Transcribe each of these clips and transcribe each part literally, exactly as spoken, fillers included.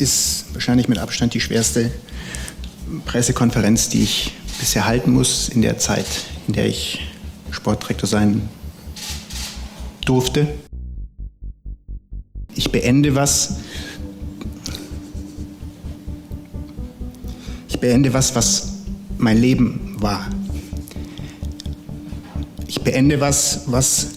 ist wahrscheinlich mit Abstand die schwerste Pressekonferenz, die ich bisher halten muss in der Zeit, in der ich Sportdirektor sein durfte. Ich beende was. Ich beende was, was mein Leben war. Ich beende was, was,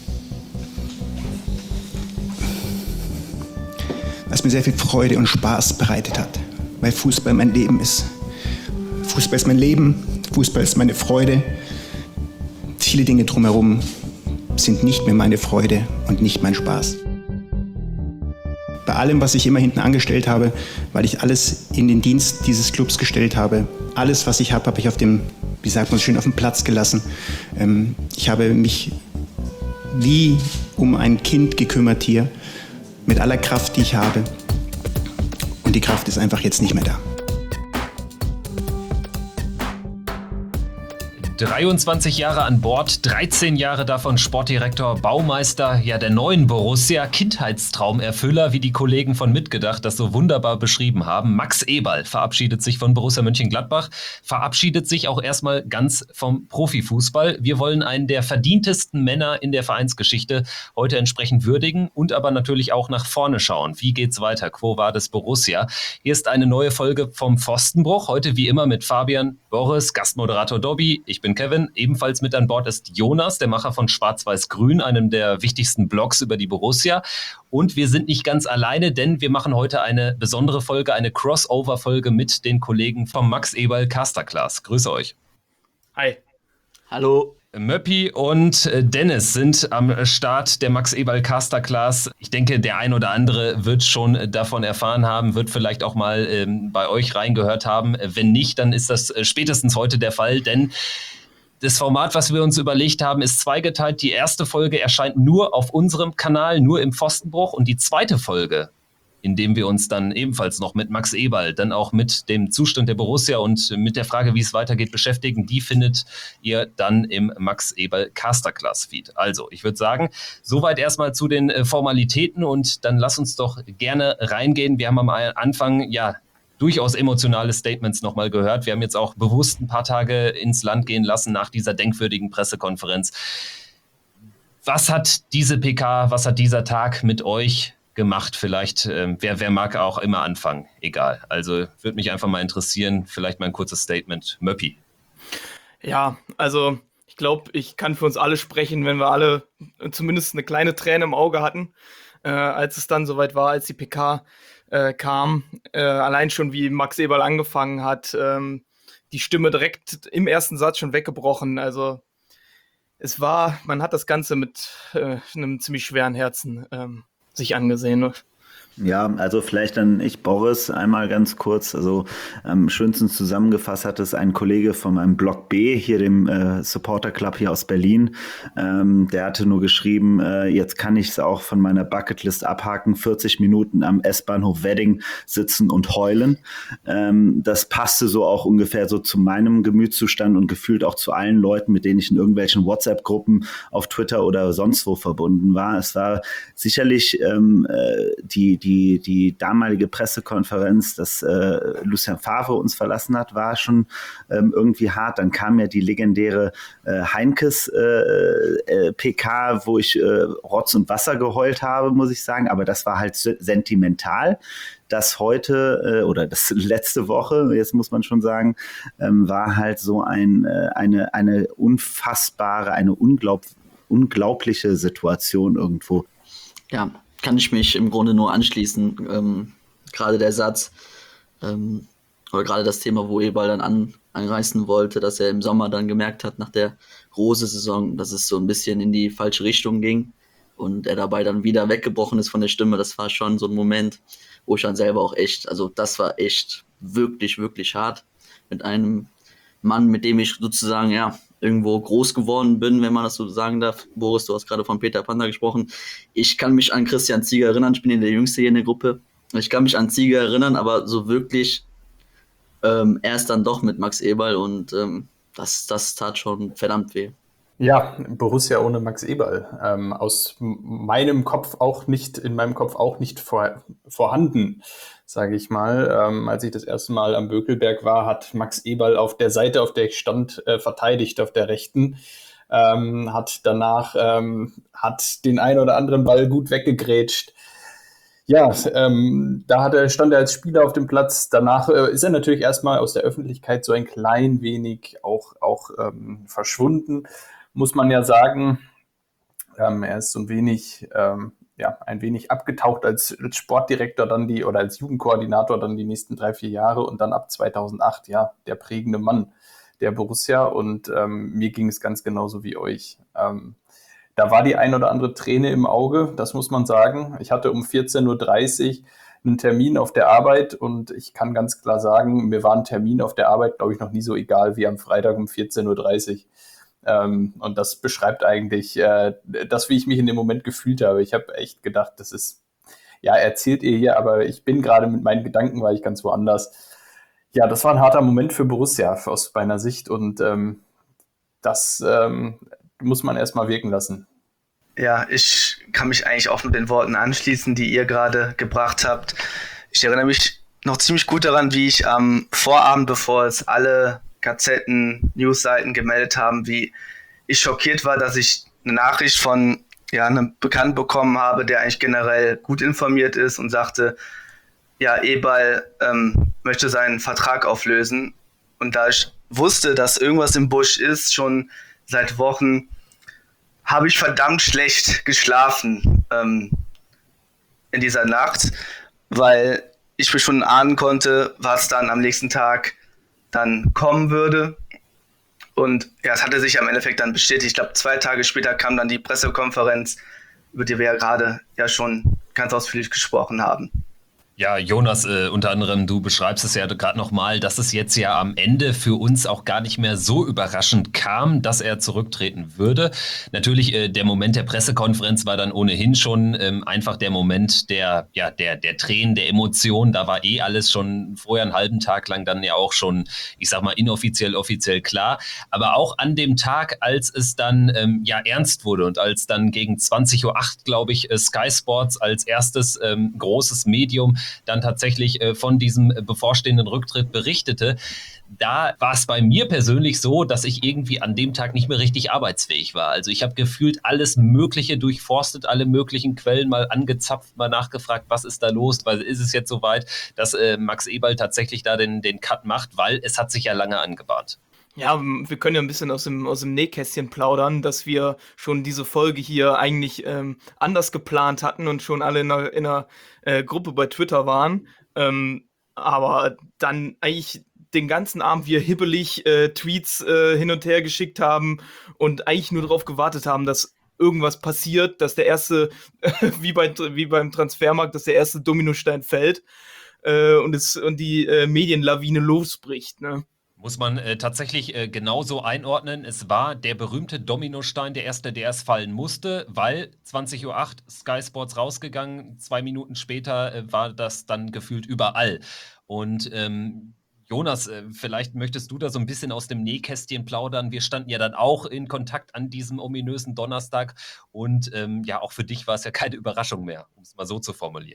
was mir sehr viel Freude und Spaß bereitet hat, weil Fußball mein Leben ist. Fußball ist mein Leben, Fußball ist meine Freude. Viele Dinge drumherum sind nicht mehr meine Freude und nicht mein Spaß. Bei allem, was ich immer hinten angestellt habe, weil ich alles in den Dienst dieses Clubs gestellt habe, alles, was ich habe, habe ich auf dem, wie sagt man schön, auf dem Platz gelassen. Ähm, ich habe mich wie um ein Kind gekümmert hier, mit aller Kraft, die ich habe. Und die Kraft ist einfach jetzt nicht mehr da. dreiundzwanzig Jahre an Bord, dreizehn Jahre davon Sportdirektor, Baumeister, ja der neuen Borussia, Kindheitstraumerfüller, wie die Kollegen von Mitgedacht das so wunderbar beschrieben haben. Max Eberl verabschiedet sich von Borussia Mönchengladbach, verabschiedet sich auch erstmal ganz vom Profifußball. Wir wollen einen der verdientesten Männer in der Vereinsgeschichte heute entsprechend würdigen und aber natürlich auch nach vorne schauen. Wie geht's weiter? Quo vadis Borussia? Hier ist eine neue Folge vom Pfostenbruch, heute wie immer mit Fabian, Boris, Gastmoderator Dobby, ich bin Kevin. Ebenfalls mit an Bord ist Jonas, der Macher von Schwarz-Weiß-Grün, einem der wichtigsten Blogs über die Borussia. Und wir sind nicht ganz alleine, denn wir machen heute eine besondere Folge, eine Crossover-Folge mit den Kollegen vom Max Eberl Casterclass. Grüße euch. Hi. Hallo. Möppi und Dennis sind am Start der Max Eberl Casterclass. Ich denke, der ein oder andere wird schon davon erfahren haben, wird vielleicht auch mal ähm, bei euch reingehört haben. Wenn nicht, dann ist das spätestens heute der Fall, denn das Format, was wir uns überlegt haben, ist zweigeteilt. Die erste Folge erscheint nur auf unserem Kanal, nur im Pfostenbruch, und die zweite Folge, in dem wir uns dann ebenfalls noch mit Max Eberl, dann auch mit dem Zustand der Borussia und mit der Frage, wie es weitergeht, beschäftigen. Die findet ihr dann im Max Eberl Casterclass Feed. Also, ich würde sagen, soweit erstmal zu den Formalitäten und dann lass uns doch gerne reingehen. Wir haben am Anfang, ja, durchaus emotionale Statements nochmal gehört. Wir haben jetzt auch bewusst ein paar Tage ins Land gehen lassen nach dieser denkwürdigen Pressekonferenz. Was hat diese P K, was hat dieser Tag mit euch gemacht? Vielleicht, äh, wer, wer mag auch immer anfangen, egal. Also würde mich einfach mal interessieren, vielleicht mal ein kurzes Statement. Möppi. Ja, also ich glaube, ich kann für uns alle sprechen, wenn wir alle zumindest eine kleine Träne im Auge hatten, äh, als es dann soweit war, als die P K äh, kam. Äh, allein schon, wie Max Eberl angefangen hat, ähm, die Stimme direkt im ersten Satz schon weggebrochen. Also es war, man hat das Ganze mit äh, einem ziemlich schweren Herzen ähm, sich angesehen. Ja, also vielleicht dann ich, Boris, einmal ganz kurz. Also am schönsten zusammengefasst hat es ein Kollege von meinem Blog B, hier dem äh, Supporter Club hier aus Berlin. Ähm, der hatte nur geschrieben, äh, jetzt kann ich es auch von meiner Bucketlist abhaken, vierzig Minuten am S-Bahnhof Wedding sitzen und heulen. Ähm, das passte so auch ungefähr so zu meinem Gemütszustand und gefühlt auch zu allen Leuten, mit denen ich in irgendwelchen WhatsApp-Gruppen auf Twitter oder sonst wo verbunden war. Es war sicherlich ähm, äh, die Die, die damalige Pressekonferenz, dass äh, Lucien Favre uns verlassen hat, war schon ähm, irgendwie hart. Dann kam ja die legendäre äh, Heinkes äh, äh, P K, wo ich äh, Rotz und Wasser geheult habe, muss ich sagen. Aber das war halt sentimental. Das heute äh, oder das letzte Woche, jetzt muss man schon sagen, ähm, war halt so ein, äh, eine, eine unfassbare, eine unglaub, unglaubliche Situation irgendwo. Ja, kann ich mich im Grunde nur anschließen. Ähm, gerade der Satz ähm, oder gerade das Thema, wo Eberl dann an, anreißen wollte, dass er im Sommer dann gemerkt hat, nach der Rose-Saison, dass es so ein bisschen in die falsche Richtung ging und er dabei dann wieder weggebrochen ist von der Stimme. Das war schon so ein Moment, wo ich dann selber auch echt, also das war echt wirklich, wirklich hart mit einem Mann, mit dem ich sozusagen, ja, irgendwo groß geworden bin, wenn man das so sagen darf. Boris, du hast gerade von Peter Panda gesprochen. Ich kann mich an Christian Ziege erinnern, ich bin der Jüngste hier in der Gruppe. Ich kann mich an Ziege erinnern, aber so wirklich ähm, erst dann doch mit Max Eberl und ähm, das, das tat schon verdammt weh. Ja, Borussia ohne Max Eberl. Ähm, aus meinem Kopf auch nicht, in meinem Kopf auch nicht vor, vorhanden, sage ich mal. Ähm, als ich das erste Mal am Bökelberg war, hat Max Eberl auf der Seite, auf der ich stand, äh, verteidigt, auf der rechten. Ähm, hat danach ähm, hat den einen oder anderen Ball gut weggegrätscht. Ja, ähm, da hat er, stand er als Spieler auf dem Platz. Danach äh, ist er natürlich erstmal aus der Öffentlichkeit so ein klein wenig auch, auch ähm, verschwunden, muss man ja sagen. Ähm, er ist so ein wenig, ähm, ja, ein wenig abgetaucht als, als Sportdirektor dann die oder als Jugendkoordinator dann die nächsten drei, vier Jahre und dann ab zweitausendacht, ja, der prägende Mann der Borussia und ähm, mir ging es ganz genauso wie euch. Ähm, Da war die ein oder andere Träne im Auge, das muss man sagen. Ich hatte um vierzehn Uhr dreißig einen Termin auf der Arbeit und ich kann ganz klar sagen, mir war ein Termin auf der Arbeit, glaube ich, noch nie so egal wie am Freitag um vierzehn Uhr dreißig. Ähm, und das beschreibt eigentlich äh, das, wie ich mich in dem Moment gefühlt habe. Ich habe echt gedacht, das ist, ja, erzählt ihr hier, aber ich bin gerade mit meinen Gedanken, war ich ganz woanders. Ja, das war ein harter Moment für Borussia aus meiner Sicht und ähm, das ähm, muss man erstmal wirken lassen. Ja, ich kann mich eigentlich auch mit den Worten anschließen, die ihr gerade gebracht habt. Ich erinnere mich noch ziemlich gut daran, wie ich am Vorabend, bevor es alle Gazetten, Newsseiten gemeldet haben, wie ich schockiert war, dass ich eine Nachricht von ja, einem Bekannten bekommen habe, der eigentlich generell gut informiert ist und sagte, ja, Eberl ähm, möchte seinen Vertrag auflösen. Und da ich wusste, dass irgendwas im Busch ist, schon seit Wochen, habe ich verdammt schlecht geschlafen ähm, in dieser Nacht, weil ich mir schon ahnen konnte, was dann am nächsten Tag dann kommen würde. Und ja, es hatte sich am Endeffekt dann bestätigt. Ich glaube, zwei Tage später kam dann die Pressekonferenz, über die wir ja gerade ja schon ganz ausführlich gesprochen haben. Ja, Jonas, äh, unter anderem, du beschreibst es ja gerade nochmal, dass es jetzt ja am Ende für uns auch gar nicht mehr so überraschend kam, dass er zurücktreten würde. Natürlich, äh, der Moment der Pressekonferenz war dann ohnehin schon ähm, einfach der Moment der, ja, der, der Tränen, der Emotionen. Da war eh alles schon vorher einen halben Tag lang dann ja auch schon, ich sag mal, inoffiziell, offiziell klar. Aber auch an dem Tag, als es dann ähm, ja ernst wurde und als dann gegen zwanzig Uhr acht, glaube ich, äh, Sky Sports als erstes ähm, großes Medium dann tatsächlich äh, von diesem äh, bevorstehenden Rücktritt berichtete, da war es bei mir persönlich so, dass ich irgendwie an dem Tag nicht mehr richtig arbeitsfähig war. Also ich habe gefühlt alles Mögliche durchforstet, alle möglichen Quellen mal angezapft, mal nachgefragt, was ist da los, weil ist es jetzt soweit, dass äh, Max Eberl tatsächlich da den, den Cut macht, weil es hat sich ja lange angebahnt. Ja, wir können ja ein bisschen aus dem, aus dem Nähkästchen plaudern, dass wir schon diese Folge hier eigentlich ähm, anders geplant hatten und schon alle in einer, in einer äh, Gruppe bei Twitter waren. Ähm, aber dann eigentlich den ganzen Abend wir hibbelig äh, Tweets äh, hin und her geschickt haben und eigentlich nur darauf gewartet haben, dass irgendwas passiert, dass der erste, äh, wie, bei, wie beim Transfermarkt, dass der erste Dominostein fällt äh, und, es, und die äh, Medienlawine losbricht, ne? Muss man äh, tatsächlich äh, genauso einordnen. Es war der berühmte Dominostein, der erste, der es fallen musste, weil zwanzig Uhr acht Sky Sports rausgegangen, zwei Minuten später äh, war das dann gefühlt überall. Und ähm, Jonas, äh, vielleicht möchtest du da so ein bisschen aus dem Nähkästchen plaudern. Wir standen ja dann auch in Kontakt an diesem ominösen Donnerstag und ähm, ja, auch für dich war es ja keine Überraschung mehr, um es mal so zu formulieren.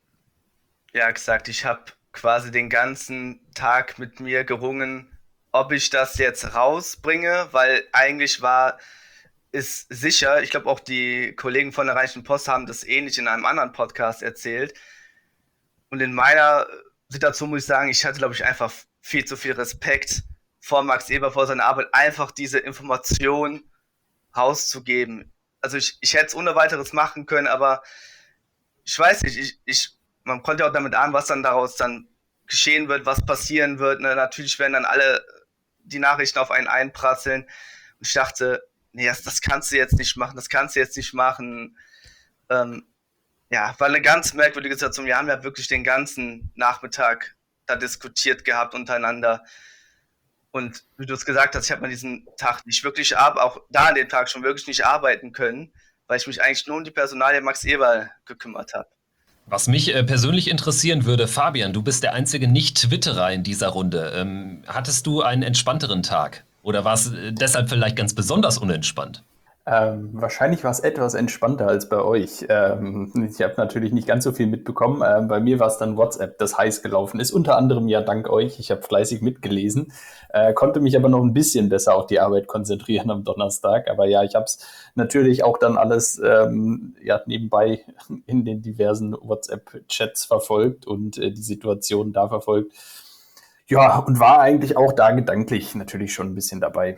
Ja, exakt. Ich habe quasi den ganzen Tag mit mir gerungen, ob ich das jetzt rausbringe, weil eigentlich war es sicher, ich glaube auch die Kollegen von der Rheinischen Post haben das ähnlich in einem anderen Podcast erzählt. Und in meiner Situation muss ich sagen, ich hatte, glaube ich, einfach viel zu viel Respekt vor Max Eberl, vor seiner Arbeit, einfach diese Information rauszugeben. Also ich, ich hätte es ohne weiteres machen können, aber ich weiß nicht, ich, ich, man konnte ja auch damit ahnen, was dann daraus dann geschehen wird, was passieren wird. Ne? Natürlich werden dann alle die Nachrichten auf einen einprasseln. Und ich dachte, nee, das, das kannst du jetzt nicht machen, das kannst du jetzt nicht machen. Ähm, ja, war eine ganz merkwürdige Situation. Wir haben ja wirklich den ganzen Nachmittag da diskutiert gehabt untereinander. Und wie du es gesagt hast, ich habe an diesem Tag nicht wirklich, ab, auch da an dem Tag schon wirklich nicht arbeiten können, weil ich mich eigentlich nur um die Personalie Max Eberl gekümmert habe. Was mich äh, persönlich interessieren würde, Fabian, du bist der einzige Nicht-Twitterer in dieser Runde. Ähm, hattest du einen entspannteren Tag? Oder war es deshalb vielleicht ganz besonders unentspannt? Ähm, wahrscheinlich war es etwas entspannter als bei euch. Ähm, ich habe natürlich nicht ganz so viel mitbekommen. Ähm, bei mir war es dann WhatsApp, das heiß gelaufen ist. Unter anderem ja dank euch. Ich habe fleißig mitgelesen, äh, konnte mich aber noch ein bisschen besser auf die Arbeit konzentrieren am Donnerstag. Aber ja, ich habe es natürlich auch dann alles ähm, ja, nebenbei in den diversen WhatsApp-Chats verfolgt und äh, die Situation da verfolgt. Ja, und war eigentlich auch da gedanklich natürlich schon ein bisschen dabei.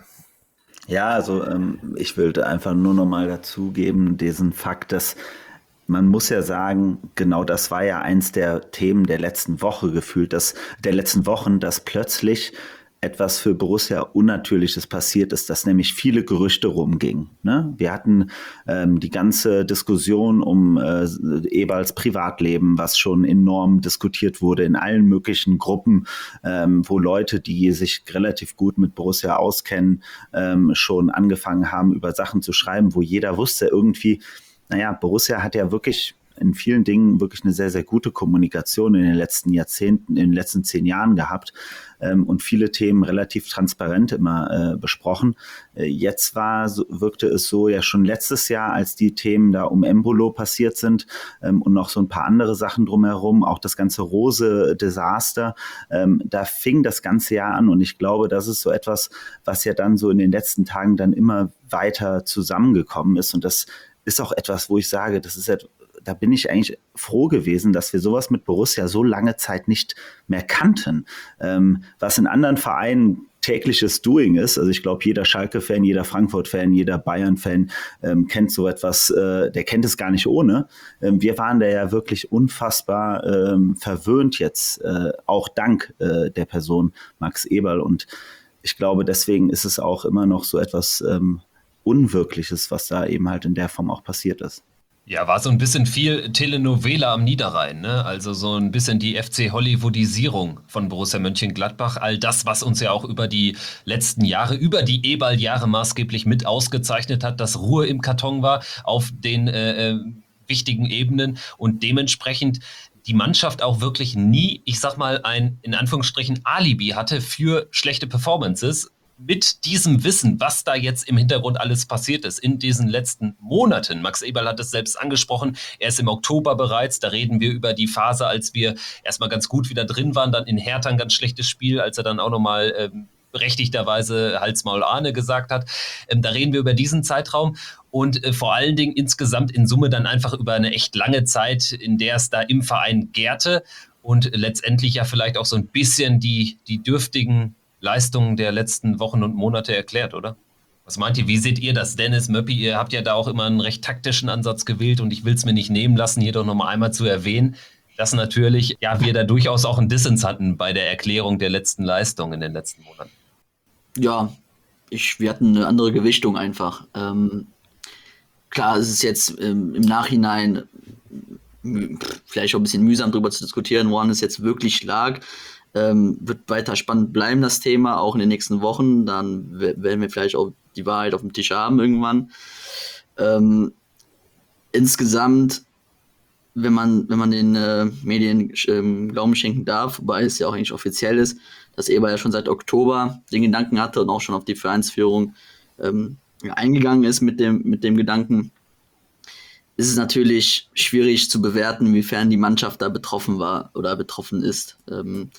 Ja, also ähm, ich würde einfach nur noch mal dazugeben, diesen Fakt, dass man muss ja sagen, genau das war ja eins der Themen der letzten Woche gefühlt, dass der letzten Wochen, dass plötzlich etwas für Borussia Unnatürliches passiert ist, dass nämlich viele Gerüchte rumgingen. Ne? Wir hatten ähm, die ganze Diskussion um äh, Eberls Privatleben, was schon enorm diskutiert wurde in allen möglichen Gruppen, ähm, wo Leute, die sich relativ gut mit Borussia auskennen, ähm, schon angefangen haben, über Sachen zu schreiben, wo jeder wusste irgendwie, naja, Borussia hat ja wirklich in vielen Dingen wirklich eine sehr, sehr gute Kommunikation in den letzten Jahrzehnten, in den letzten zehn Jahren gehabt ähm, und viele Themen relativ transparent immer äh, besprochen. Äh, jetzt war, so, wirkte es so ja schon letztes Jahr, als die Themen da um Embolo passiert sind ähm, und noch so ein paar andere Sachen drumherum, auch das ganze Rose-Desaster, ähm, da fing das ganze Jahr an und ich glaube, das ist so etwas, was ja dann so in den letzten Tagen dann immer weiter zusammengekommen ist und das ist auch etwas, wo ich sage, das ist etwas, da bin ich eigentlich froh gewesen, dass wir sowas mit Borussia so lange Zeit nicht mehr kannten. Ähm, was in anderen Vereinen tägliches Doing ist, also ich glaube, jeder Schalke-Fan, jeder Frankfurt-Fan, jeder Bayern-Fan ähm, kennt so etwas, äh, der kennt es gar nicht ohne. Ähm, wir waren da ja wirklich unfassbar ähm, verwöhnt jetzt, äh, auch dank äh, der Person Max Eberl und ich glaube, deswegen ist es auch immer noch so etwas ähm, Unwirkliches, was da eben halt in der Form auch passiert ist. Ja, war so ein bisschen viel Telenovela am Niederrhein, ne? Also so ein bisschen die F C-Hollywoodisierung von Borussia Mönchengladbach. All das, was uns ja auch über die letzten Jahre, über die Eberl-Jahre maßgeblich mit ausgezeichnet hat, dass Ruhe im Karton war auf den äh, äh, wichtigen Ebenen und dementsprechend die Mannschaft auch wirklich nie, ich sag mal, ein in Anführungsstrichen Alibi hatte für schlechte Performances. Mit diesem Wissen, was da jetzt im Hintergrund alles passiert ist in diesen letzten Monaten. Max Eberl hat es selbst angesprochen, er ist im Oktober bereits, da reden wir über die Phase, als wir erstmal ganz gut wieder drin waren, dann in Hertha ein ganz schlechtes Spiel, als er dann auch nochmal ähm, berechtigterweise Hals-Maul-Ahne gesagt hat. Ähm, da reden wir über diesen Zeitraum und äh, vor allen Dingen insgesamt in Summe dann einfach über eine echt lange Zeit, in der es da im Verein gärte und letztendlich ja vielleicht auch so ein bisschen die, die dürftigen Leistungen der letzten Wochen und Monate erklärt, oder? Was meint ihr? Wie seht ihr das? Dennis, Möppi, ihr habt ja da auch immer einen recht taktischen Ansatz gewählt und ich will es mir nicht nehmen lassen, hier doch nochmal einmal zu erwähnen, dass natürlich, ja, wir da durchaus auch einen Dissens hatten bei der Erklärung der letzten Leistungen in den letzten Monaten. Ja, ich, wir hatten eine andere Gewichtung einfach. Ähm, klar, es ist jetzt ähm, im Nachhinein mh, vielleicht auch ein bisschen mühsam darüber zu diskutieren, woran es jetzt wirklich lag. Ähm, wird weiter spannend bleiben, das Thema, auch in den nächsten Wochen. Dann w- werden wir vielleicht auch die Wahrheit auf dem Tisch haben irgendwann. Ähm, insgesamt, wenn man, wenn man den äh, Medien ähm, Glauben schenken darf, wobei es ja auch eigentlich offiziell ist, dass Eberl ja schon seit Oktober den Gedanken hatte und auch schon auf die Vereinsführung ähm, ja, eingegangen ist mit dem, mit dem Gedanken, ist es natürlich schwierig zu bewerten, inwiefern die Mannschaft da betroffen war oder betroffen ist. Ähm,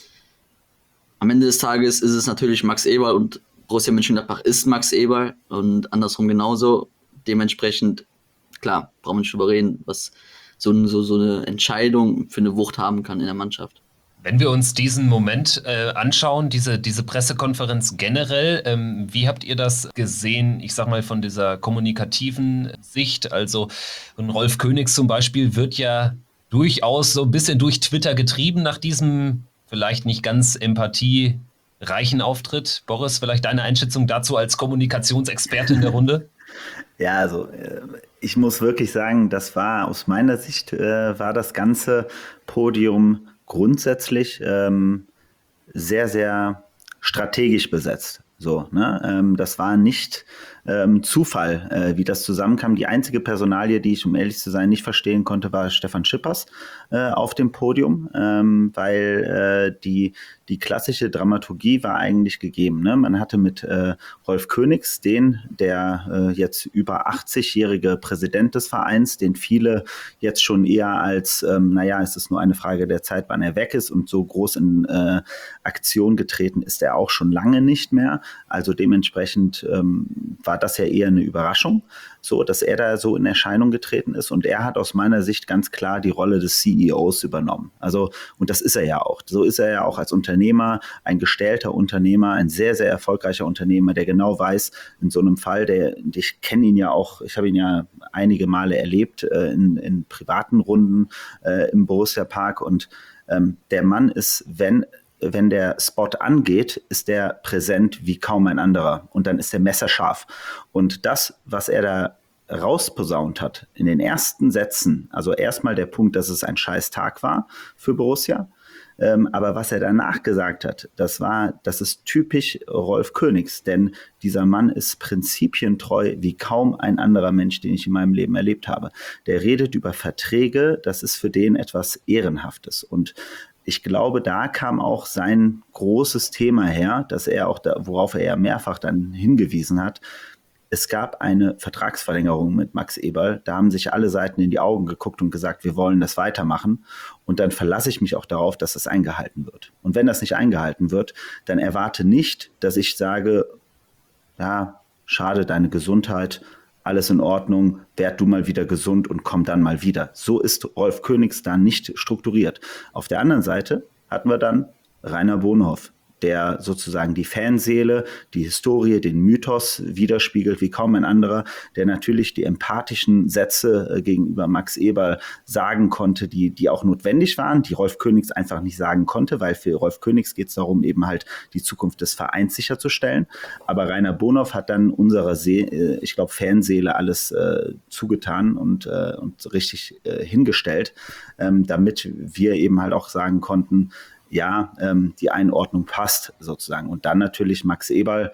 Am Ende des Tages ist es natürlich Max Eberl und Borussia Mönchengladbach ist Max Eberl und andersrum genauso. Dementsprechend, klar, brauchen wir nicht drüber reden, was so, so, so eine Entscheidung für eine Wucht haben kann in der Mannschaft. Wenn wir uns diesen Moment äh, anschauen, diese, diese Pressekonferenz generell, ähm, wie habt ihr das gesehen, ich sag mal von dieser kommunikativen Sicht? Also Rolf Königs zum Beispiel wird ja durchaus so ein bisschen durch Twitter getrieben nach diesem vielleicht nicht ganz empathiereichen Auftritt. Boris, vielleicht deine Einschätzung dazu als Kommunikationsexperte in der Runde? Ja, also äh, ich muss wirklich sagen, das war aus meiner Sicht, äh, war das ganze Podium grundsätzlich ähm, sehr, sehr strategisch besetzt. So, ne? ähm, das war nicht ähm, Zufall, äh, wie das zusammenkam. Die einzige Personalie, die ich, um ehrlich zu sein, nicht verstehen konnte, war Stefan Schippers äh, auf dem Podium, ähm, weil äh, die, die klassische Dramaturgie war eigentlich gegeben. Ne? Man hatte mit äh, Rolf Königs, den, der äh, jetzt über achtzig-jährige Präsident des Vereins, den viele jetzt schon eher als, ähm, naja, es ist nur eine Frage der Zeit, wann er weg ist, und so groß in äh, Aktion getreten ist er auch schon lange nicht mehr. Also dementsprechend ähm, war das ja eher eine Überraschung, so dass er da so in Erscheinung getreten ist, und er hat aus meiner Sicht ganz klar die Rolle des C E Os übernommen. Also, und das ist er ja auch. So ist er ja auch als Unternehmer, ein gestählter Unternehmer, ein sehr, sehr erfolgreicher Unternehmer, der genau weiß, in so einem Fall, der, ich kenne ihn ja auch, ich habe ihn ja einige Male erlebt äh, in, in privaten Runden äh, im Borussia Park, und ähm, der Mann ist, wenn wenn der Spot angeht, ist der präsent wie kaum ein anderer. Und dann ist er messerscharf. Und das, was er da rausposaunt hat in den ersten Sätzen, also erstmal der Punkt, dass es ein scheiß Tag war für Borussia, ähm, aber was er danach gesagt hat, das war, das ist typisch Rolf Königs, denn dieser Mann ist prinzipientreu wie kaum ein anderer Mensch, den ich in meinem Leben erlebt habe. Der redet über Verträge, das ist für den etwas Ehrenhaftes. Und ich glaube, da kam auch sein großes Thema her, dass er auch da, worauf er ja mehrfach dann hingewiesen hat. Es gab eine Vertragsverlängerung mit Max Eberl. Da haben sich alle Seiten in die Augen geguckt und gesagt, wir wollen das weitermachen. Und dann verlasse ich mich auch darauf, dass das eingehalten wird. Und wenn das nicht eingehalten wird, dann erwarte nicht, dass ich sage, ja, schade, deine Gesundheit, alles in Ordnung, werd du mal wieder gesund und komm dann mal wieder. So ist Rolf Königs da nicht strukturiert. Auf der anderen Seite hatten wir dann Rainer Bonhoff, der sozusagen die Fanseele, die Historie, den Mythos widerspiegelt wie kaum ein anderer, der natürlich die empathischen Sätze äh, gegenüber Max Eberl sagen konnte, die, die auch notwendig waren, die Rolf Königs einfach nicht sagen konnte, weil für Rolf Königs geht es darum, eben halt die Zukunft des Vereins sicherzustellen. Aber Rainer Bonhoff hat dann unserer, See, äh, ich glaube, Fanseele alles äh, zugetan und, äh, und richtig äh, hingestellt, ähm, damit wir eben halt auch sagen konnten, ja, ähm, die Einordnung passt sozusagen. Und dann natürlich Max Eberl,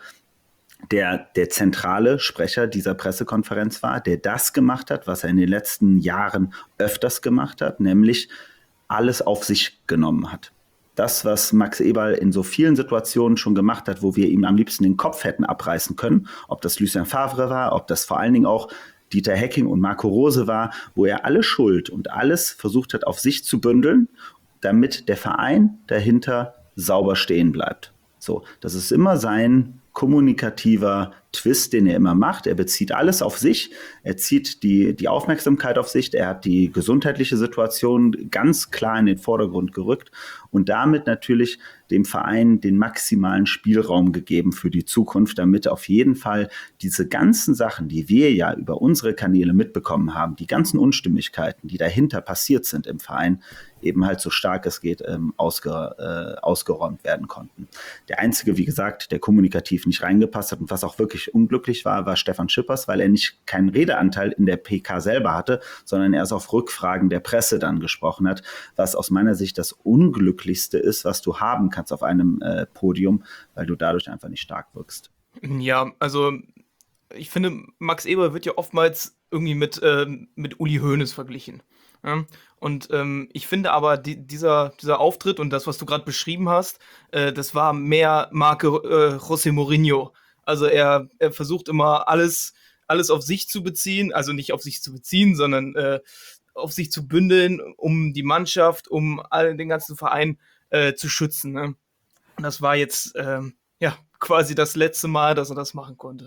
der der zentrale Sprecher dieser Pressekonferenz war, der das gemacht hat, was er in den letzten Jahren öfters gemacht hat, nämlich alles auf sich genommen hat. Das, was Max Eberl in so vielen Situationen schon gemacht hat, wo wir ihm am liebsten den Kopf hätten abreißen können, ob das Lucien Favre war, ob das vor allen Dingen auch Dieter Hecking und Marco Rose war, wo er alle Schuld und alles versucht hat, auf sich zu bündeln, damit der Verein dahinter sauber stehen bleibt. So, das ist immer sein kommunikativer Twist, den er immer macht. Er bezieht alles auf sich, er zieht die, die Aufmerksamkeit auf sich, er hat die gesundheitliche Situation ganz klar in den Vordergrund gerückt und damit natürlich dem Verein den maximalen Spielraum gegeben für die Zukunft, damit auf jeden Fall diese ganzen Sachen, die wir ja über unsere Kanäle mitbekommen haben, die ganzen Unstimmigkeiten, die dahinter passiert sind im Verein, eben halt so stark es geht, ähm, ausge, äh, ausgeräumt werden konnten. Der Einzige, wie gesagt, der kommunikativ nicht reingepasst hat und was auch wirklich unglücklich war, war Stefan Schippers, weil er nicht keinen Redeanteil in der P K selber hatte, sondern erst auf Rückfragen der Presse dann gesprochen hat, was aus meiner Sicht das Unglücklichste ist, was du haben kannst auf einem äh, Podium, weil du dadurch einfach nicht stark wirkst. Ja, also ich finde, Max Eberl wird ja oftmals irgendwie mit, äh, mit Uli Hoeneß verglichen. Ja? Und ähm, ich finde aber, die, dieser, dieser Auftritt und das, was du gerade beschrieben hast, äh, das war mehr Marke äh, José Mourinho. Also er, er versucht immer alles, alles auf sich zu beziehen, also nicht auf sich zu beziehen, sondern äh, auf sich zu bündeln, um die Mannschaft, um all, den ganzen Verein äh, zu schützen. Ne? Und das war jetzt äh, ja quasi das letzte Mal, dass er das machen konnte.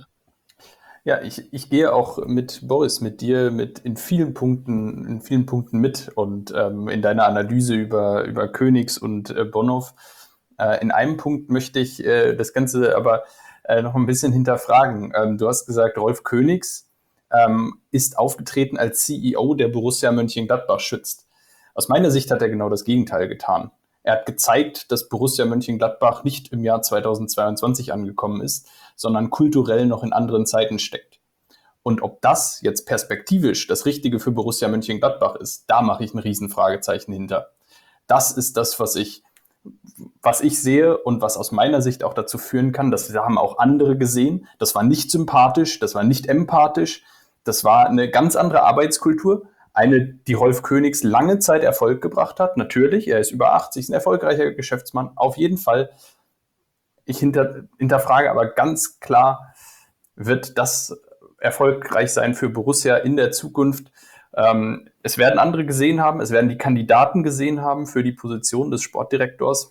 Ja, ich, ich gehe auch mit Boris, mit dir, mit in vielen Punkten, in vielen Punkten mit und ähm, in deiner Analyse über, über Königs und äh, Bonhoff. Äh, in einem Punkt möchte ich äh, das Ganze aber äh, noch ein bisschen hinterfragen. Ähm, du hast gesagt, Rolf Königs ähm, ist aufgetreten als C E O, der Borussia Mönchengladbach schützt. Aus meiner Sicht hat er genau das Gegenteil getan. Er hat gezeigt, dass Borussia Mönchengladbach nicht im Jahr zweitausendzweiundzwanzig angekommen ist, sondern kulturell noch in anderen Zeiten steckt. Und ob das jetzt perspektivisch das Richtige für Borussia Mönchengladbach ist, da mache ich ein Riesenfragezeichen hinter. Das ist das, was ich was ich sehe und was aus meiner Sicht auch dazu führen kann, das haben auch andere gesehen, das war nicht sympathisch, das war nicht empathisch, das war eine ganz andere Arbeitskultur, eine, die Rolf Königs lange Zeit Erfolg gebracht hat, natürlich, er ist über achtzig, ist ein erfolgreicher Geschäftsmann, auf jeden Fall. Ich hinter, hinterfrage aber ganz klar, wird das erfolgreich sein für Borussia in der Zukunft? Ähm, es werden andere gesehen haben, es werden die Kandidaten gesehen haben für die Position des Sportdirektors.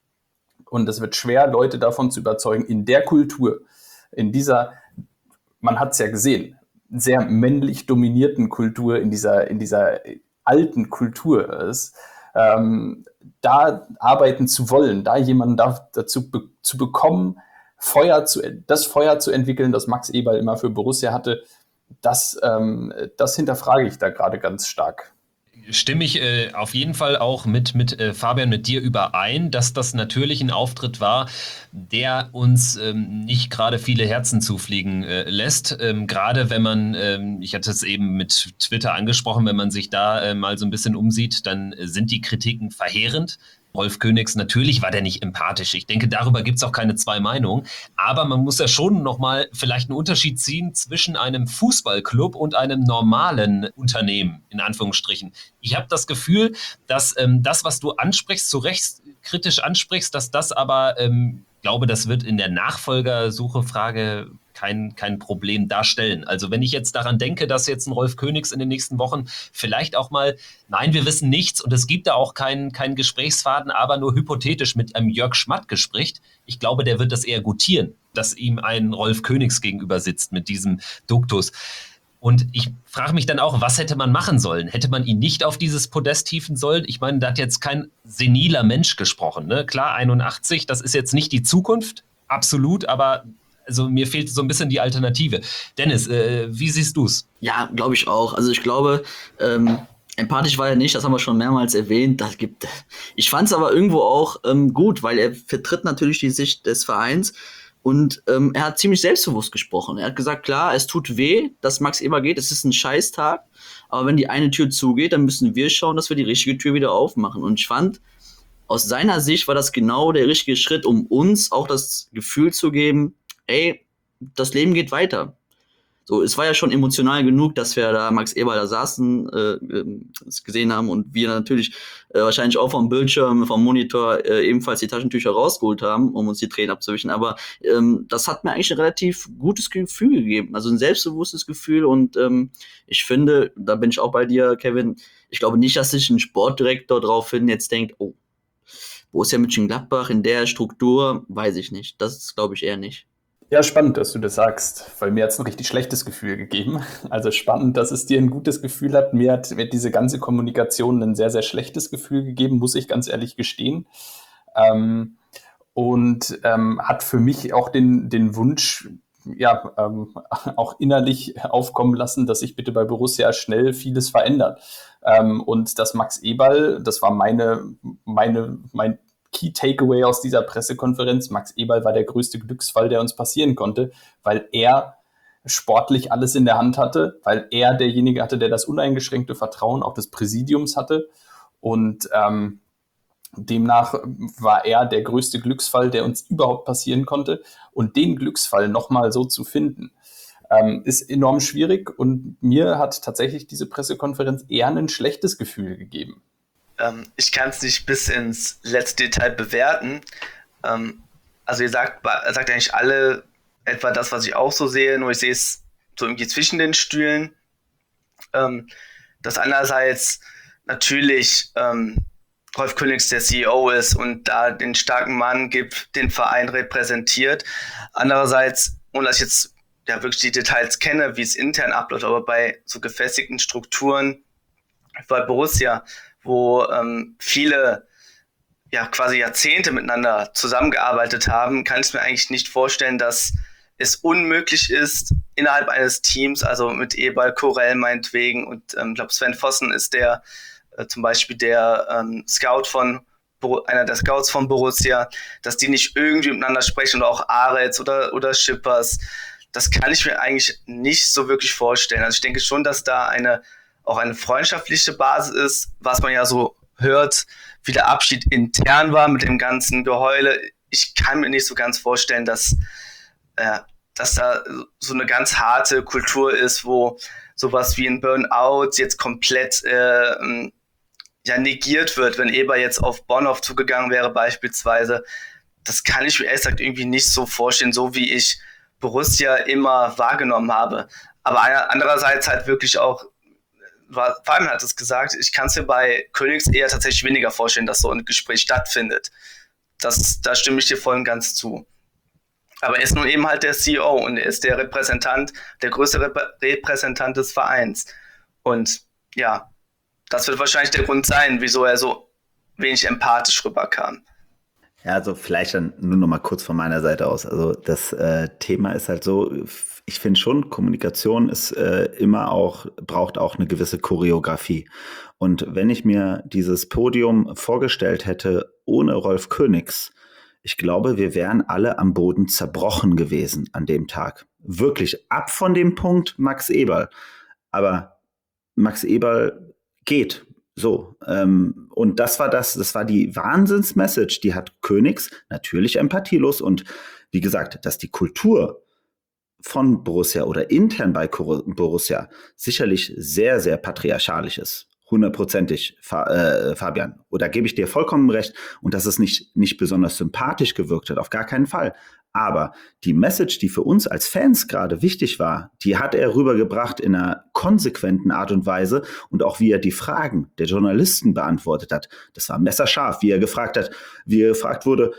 Und es wird schwer, Leute davon zu überzeugen, in der Kultur, in dieser, man hat es ja gesehen, sehr männlich dominierten Kultur, in dieser, in dieser alten Kultur ist, ähm, da arbeiten zu wollen, da jemanden da, dazu be- zu bekommen, Feuer zu, das Feuer zu entwickeln, das Max Eberl immer für Borussia hatte, das, ähm, das hinterfrage ich da gerade ganz stark. Stimme ich äh, auf jeden Fall auch mit, mit äh, Fabian, mit dir überein, dass das natürlich ein Auftritt war, der uns ähm, nicht gerade viele Herzen zufliegen äh, lässt. Ähm, gerade wenn man, ähm, ich hatte es eben mit Twitter angesprochen, wenn man sich da äh, mal so ein bisschen umsieht, dann äh, sind die Kritiken verheerend. Rolf Königs, natürlich war der nicht empathisch. Ich denke, darüber gibt es auch keine zwei Meinungen. Aber man muss ja schon nochmal vielleicht einen Unterschied ziehen zwischen einem Fußballclub und einem normalen Unternehmen, in Anführungsstrichen. Ich habe das Gefühl, dass ähm, das, was du ansprichst, zu Recht kritisch ansprichst, dass das aber, ähm, ich glaube, das wird in der Nachfolgersuche-Frage kein, kein Problem darstellen. Also wenn ich jetzt daran denke, dass jetzt ein Rolf Königs in den nächsten Wochen vielleicht auch mal, nein, wir wissen nichts und es gibt da auch keinen keinen Gesprächsfaden, aber nur hypothetisch mit einem Jörg Schmatke spricht, ich glaube, der wird das eher gutieren, dass ihm ein Rolf Königs gegenüber sitzt mit diesem Duktus. Und ich frage mich dann auch, was hätte man machen sollen? Hätte man ihn nicht auf dieses Podest hieven sollen? Ich meine, da hat jetzt kein seniler Mensch gesprochen. Ne? Klar, einundachtzig, das ist jetzt nicht die Zukunft, absolut, aber also mir fehlt so ein bisschen die Alternative. Dennis, äh, wie siehst du es? Ja, glaube ich auch. Also ich glaube, ähm, empathisch war er nicht, das haben wir schon mehrmals erwähnt. Das gibt, ich fand es aber irgendwo auch ähm, gut, weil er vertritt natürlich die Sicht des Vereins und ähm, er hat ziemlich selbstbewusst gesprochen. Er hat gesagt, klar, es tut weh, dass Max Eberl geht, es ist ein Scheißtag, aber wenn die eine Tür zugeht, dann müssen wir schauen, dass wir die richtige Tür wieder aufmachen. Und ich fand, aus seiner Sicht war das genau der richtige Schritt, um uns auch das Gefühl zu geben, ey, das Leben geht weiter. So, es war ja schon emotional genug, dass wir da Max Eberl da saßen, äh, es gesehen haben und wir natürlich äh, wahrscheinlich auch vom Bildschirm, vom Monitor äh, ebenfalls die Taschentücher rausgeholt haben, um uns die Tränen abzuwischen. Aber ähm, das hat mir eigentlich ein relativ gutes Gefühl gegeben, also ein selbstbewusstes Gefühl. Und ähm, ich finde, da bin ich auch bei dir, Kevin, ich glaube nicht, dass sich ein Sportdirektor daraufhin jetzt denkt, oh, Borussia Mönchengladbach in der Struktur, weiß ich nicht. Das glaube ich eher nicht. Ja, spannend, dass du das sagst, weil mir hat es ein richtig schlechtes Gefühl gegeben. Also spannend, dass es dir ein gutes Gefühl hat. Mir hat, mir hat diese ganze Kommunikation ein sehr, sehr schlechtes Gefühl gegeben, muss ich ganz ehrlich gestehen. Ähm, und ähm, hat für mich auch den, den Wunsch, ja, ähm, auch innerlich aufkommen lassen, dass sich bitte bei Borussia schnell vieles verändert. Ähm, und dass Max Eberl, das war meine, meine, mein Key Takeaway aus dieser Pressekonferenz, Max Eberl war der größte Glücksfall, der uns passieren konnte, weil er sportlich alles in der Hand hatte, weil er derjenige hatte, der das uneingeschränkte Vertrauen auch des Präsidiums hatte und ähm, demnach war er der größte Glücksfall, der uns überhaupt passieren konnte und den Glücksfall nochmal so zu finden, ähm, ist enorm schwierig und mir hat tatsächlich diese Pressekonferenz eher ein schlechtes Gefühl gegeben. Ich kann es nicht bis ins letzte Detail bewerten. Also ihr sagt, sagt eigentlich alle etwa das, was ich auch so sehe, nur ich sehe es so irgendwie zwischen den Stühlen. Dass einerseits natürlich Rolf Königs der C E O ist und da den starken Mann gibt, den Verein repräsentiert. Andererseits, ohne dass ich jetzt ja wirklich die Details kenne, wie es intern abläuft, aber bei so gefestigten Strukturen bei Borussia, wo ähm, viele ja quasi Jahrzehnte miteinander zusammengearbeitet haben, kann ich mir eigentlich nicht vorstellen, dass es unmöglich ist, innerhalb eines Teams, also mit Eberl, Korell meinetwegen und ähm, ich glaube Sven Vossen ist der äh, zum Beispiel der ähm, Scout von einer der Scouts von Borussia, dass die nicht irgendwie miteinander sprechen oder auch Aretz oder oder Schippers. Das kann ich mir eigentlich nicht so wirklich vorstellen. Also ich denke schon, dass da eine auch eine freundschaftliche Basis ist, was man ja so hört wie der Abschied intern war mit dem ganzen Geheule. Ich kann mir nicht so ganz vorstellen, dass, äh, dass da so eine ganz harte Kultur ist, wo sowas wie ein Burnout jetzt komplett äh, ja, negiert wird, wenn Eber jetzt auf Bonhoff zugegangen wäre beispielsweise. Das kann ich mir ehrlich gesagt irgendwie nicht so vorstellen, so wie ich Borussia immer wahrgenommen habe. Aber andererseits halt wirklich auch, Fabian hat es gesagt, ich kann es mir bei Königs eher tatsächlich weniger vorstellen, dass so ein Gespräch stattfindet. Das, da stimme ich dir voll und ganz zu. Aber er ist nun eben halt der C E O und er ist der Repräsentant, der größte Rep- Repräsentant des Vereins. Und ja, das wird wahrscheinlich der Grund sein, wieso er so wenig empathisch rüberkam. Ja, also vielleicht dann nur noch mal kurz von meiner Seite aus. Also das äh, Thema ist halt so, ich finde schon, Kommunikation ist äh, immer auch, braucht auch eine gewisse Choreografie. Und wenn ich mir dieses Podium vorgestellt hätte ohne Rolf Königs, ich glaube, wir wären alle am Boden zerbrochen gewesen an dem Tag. Wirklich ab von dem Punkt Max Eberl. Aber Max Eberl geht. So, ähm, und das war das, das war die Wahnsinns-Message, die hat Königs, natürlich empathielos und wie gesagt, dass die Kultur von Borussia oder intern bei Borussia sicherlich sehr, sehr patriarchalisch ist. Hundertprozentig, äh, Fabian. Oder gebe ich dir vollkommen recht und dass es nicht, nicht besonders sympathisch gewirkt hat, auf gar keinen Fall. Aber die Message, die für uns als Fans gerade wichtig war, die hat er rübergebracht in einer konsequenten Art und Weise und auch wie er die Fragen der Journalisten beantwortet hat. Das war messerscharf, wie er gefragt hat, wie er gefragt wurde,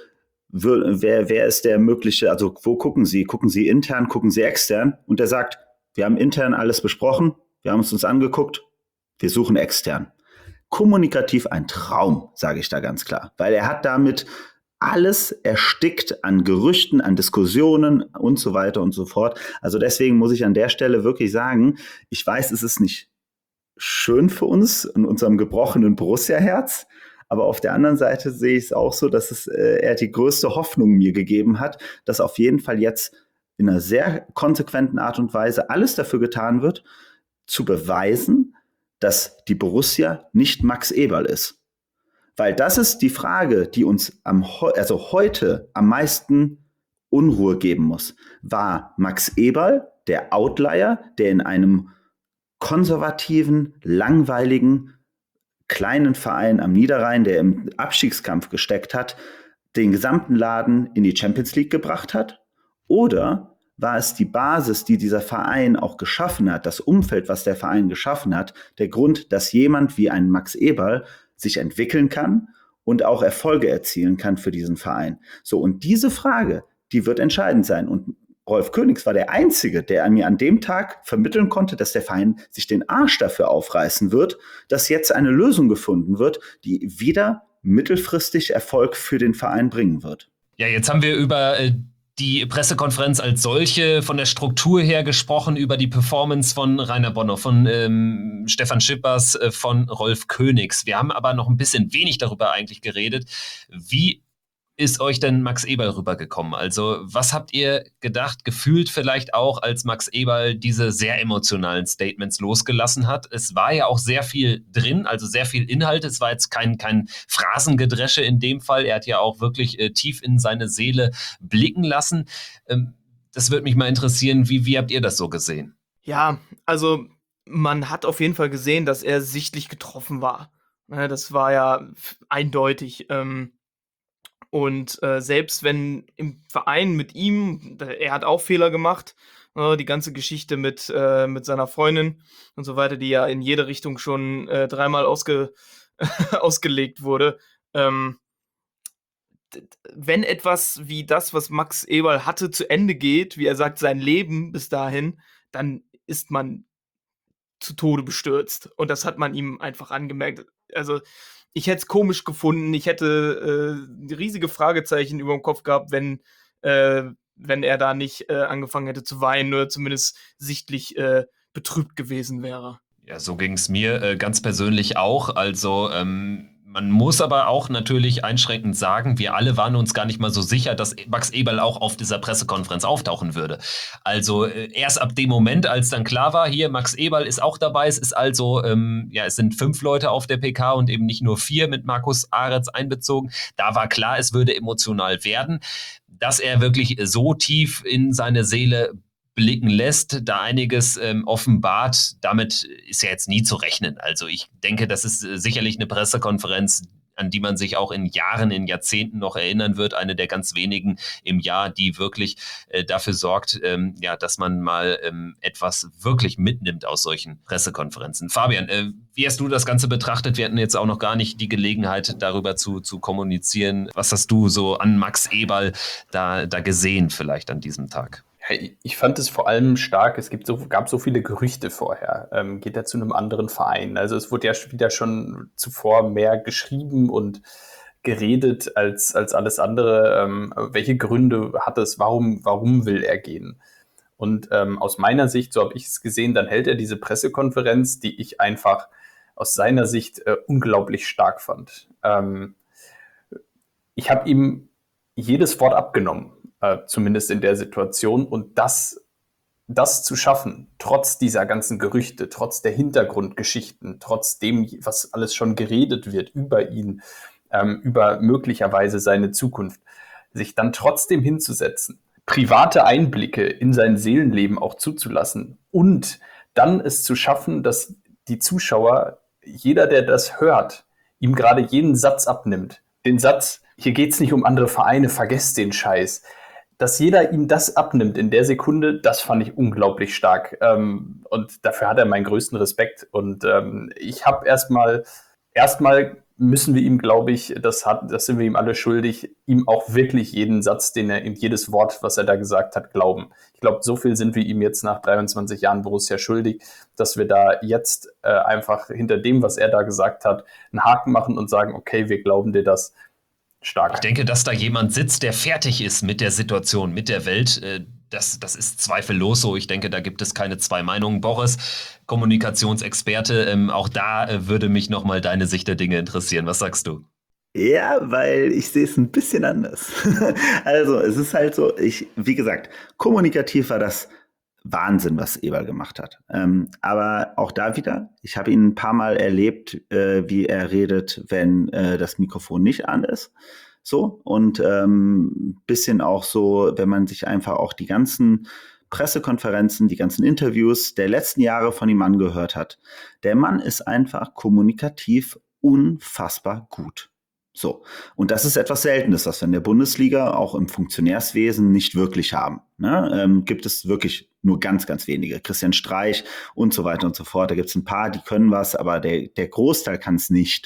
wer, wer ist der mögliche, also wo gucken Sie? Gucken Sie intern, gucken Sie extern? Und er sagt, wir haben intern alles besprochen, wir haben es uns angeguckt, wir suchen extern. Kommunikativ ein Traum, sage ich da ganz klar, weil er hat damit alles erstickt an Gerüchten, an Diskussionen und so weiter und so fort. Also deswegen muss ich an der Stelle wirklich sagen, ich weiß, es ist nicht schön für uns in unserem gebrochenen Borussia-Herz, aber auf der anderen Seite sehe ich es auch so, dass es, äh, er die größte Hoffnung mir gegeben hat, dass auf jeden Fall jetzt in einer sehr konsequenten Art und Weise alles dafür getan wird, zu beweisen, dass die Borussia nicht Max Eberl ist. Weil das ist die Frage, die uns am, also heute am meisten Unruhe geben muss. War Max Eberl der Outlier, der in einem konservativen, langweiligen, kleinen Verein am Niederrhein, der im Abstiegskampf gesteckt hat, den gesamten Laden in die Champions League gebracht hat? Oder war es die Basis, die dieser Verein auch geschaffen hat, das Umfeld, was der Verein geschaffen hat, der Grund, dass jemand wie ein Max Eberl sich entwickeln kann und auch Erfolge erzielen kann für diesen Verein? So, und diese Frage, die wird entscheidend sein. Und Rolf Königs war der Einzige, der mir an dem Tag vermitteln konnte, dass der Verein sich den Arsch dafür aufreißen wird, dass jetzt eine Lösung gefunden wird, die wieder mittelfristig Erfolg für den Verein bringen wird. Ja, jetzt haben wir über äh, die Pressekonferenz als solche, von der Struktur her gesprochen, über die Performance von Rainer Bonhoff, von ähm, Stefan Schippers, äh, von Rolf Königs. Wir haben aber noch ein bisschen wenig darüber eigentlich geredet. Wie ist euch denn Max Eberl rübergekommen? Also was habt ihr gedacht, gefühlt vielleicht auch, als Max Eberl diese sehr emotionalen Statements losgelassen hat? Es war ja auch sehr viel drin, also sehr viel Inhalt. Es war jetzt kein, kein Phrasengedresche in dem Fall. Er hat ja auch wirklich äh, tief in seine Seele blicken lassen. Ähm, das würde mich mal interessieren, wie, wie habt ihr das so gesehen? Ja, also man hat auf jeden Fall gesehen, dass er sichtlich getroffen war. Ne, das war ja eindeutig. Ähm, Und äh, selbst wenn im Verein mit ihm, er hat auch Fehler gemacht, äh, die ganze Geschichte mit, äh, mit seiner Freundin und so weiter, die ja in jede Richtung schon äh, dreimal ausge, ausgelegt wurde. Ähm, d- wenn etwas wie das, was Max Eberl hatte, zu Ende geht, wie er sagt, sein Leben bis dahin, dann ist man zu Tode bestürzt. Und das hat man ihm einfach angemerkt. Also ich hätte es komisch gefunden, ich hätte äh, riesige Fragezeichen über dem Kopf gehabt, wenn, äh, wenn er da nicht äh, angefangen hätte zu weinen oder zumindest sichtlich äh, betrübt gewesen wäre. Ja, so ging es mir äh, ganz persönlich auch. Also ähm, Man muss aber auch natürlich einschränkend sagen, wir alle waren uns gar nicht mal so sicher, dass Max Eberl auch auf dieser Pressekonferenz auftauchen würde. Also äh, erst ab dem Moment, als dann klar war, hier Max Eberl ist auch dabei, es ist also, ähm, ja, es sind fünf Leute auf der P K und eben nicht nur vier mit Markus Aretz einbezogen. Da war klar, es würde emotional werden. Dass er wirklich so tief in seine Seele blicken lässt, da einiges ähm, offenbart, damit ist ja jetzt nie zu rechnen. Also ich denke, das ist äh, sicherlich eine Pressekonferenz, an die man sich auch in Jahren, in Jahrzehnten noch erinnern wird. Eine der ganz wenigen im Jahr, die wirklich äh, dafür sorgt, ähm, ja, dass man mal ähm, etwas wirklich mitnimmt aus solchen Pressekonferenzen. Fabian, äh, wie hast du das Ganze betrachtet? Wir hatten jetzt auch noch gar nicht die Gelegenheit, darüber zu, zu kommunizieren. Was hast du so an Max Eberl da, da gesehen vielleicht an diesem Tag? Ich fand es vor allem stark, es gibt so, gab so viele Gerüchte vorher. Ähm, geht er zu einem anderen Verein? Also es wurde ja wieder schon zuvor mehr geschrieben und geredet als, als alles andere. Ähm, welche Gründe hat es? Warum, warum will er gehen? Und ähm, aus meiner Sicht, so habe ich es gesehen, dann hält er diese Pressekonferenz, die ich einfach aus seiner Sicht äh, unglaublich stark fand. Ähm, ich habe ihm jedes Wort abgenommen. Zumindest in der Situation. Und das, das zu schaffen, trotz dieser ganzen Gerüchte, trotz der Hintergrundgeschichten, trotz dem, was alles schon geredet wird über ihn, ähm, über möglicherweise seine Zukunft, sich dann trotzdem hinzusetzen, private Einblicke in sein Seelenleben auch zuzulassen und dann es zu schaffen, dass die Zuschauer, jeder, der das hört, ihm gerade jeden Satz abnimmt. Den Satz, hier geht's nicht um andere Vereine, vergesst den Scheiß. Dass jeder ihm das abnimmt in der Sekunde, das fand ich unglaublich stark. Ähm, und dafür hat er meinen größten Respekt. Und ähm, ich habe erstmal, erstmal müssen wir ihm, glaube ich, das, hat, das sind wir ihm alle schuldig, ihm auch wirklich jeden Satz, den er, jedes Wort, was er da gesagt hat, glauben. Ich glaube, so viel sind wir ihm jetzt nach dreiundzwanzig Jahren Borussia schuldig, dass wir da jetzt äh, einfach hinter dem, was er da gesagt hat, einen Haken machen und sagen, okay, wir glauben dir das. Stark. Ich denke, dass da jemand sitzt, der fertig ist mit der Situation, mit der Welt. Das, das ist zweifellos so. Ich denke, da gibt es keine zwei Meinungen. Boris, Kommunikationsexperte, ähm, auch da äh, würde mich nochmal deine Sicht der Dinge interessieren. Was sagst du? Ja, weil ich sehe es ein bisschen anders. Also es ist halt so, ich, wie gesagt, kommunikativ war das Wahnsinn, was Eberl gemacht hat. Ähm, aber auch da wieder, ich habe ihn ein paar Mal erlebt, äh, wie er redet, wenn äh, das Mikrofon nicht an ist. So, und ähm, bisschen auch so, wenn man sich einfach auch die ganzen Pressekonferenzen, die ganzen Interviews der letzten Jahre von ihm angehört hat. Der Mann ist einfach kommunikativ unfassbar gut. So, und das ist etwas Seltenes, was wir in der Bundesliga auch im Funktionärswesen nicht wirklich haben. Ne? Ähm, gibt es wirklich nur ganz, ganz wenige. Christian Streich und so weiter und so fort. Da gibt es ein paar, die können was, aber der, der Großteil kann es nicht.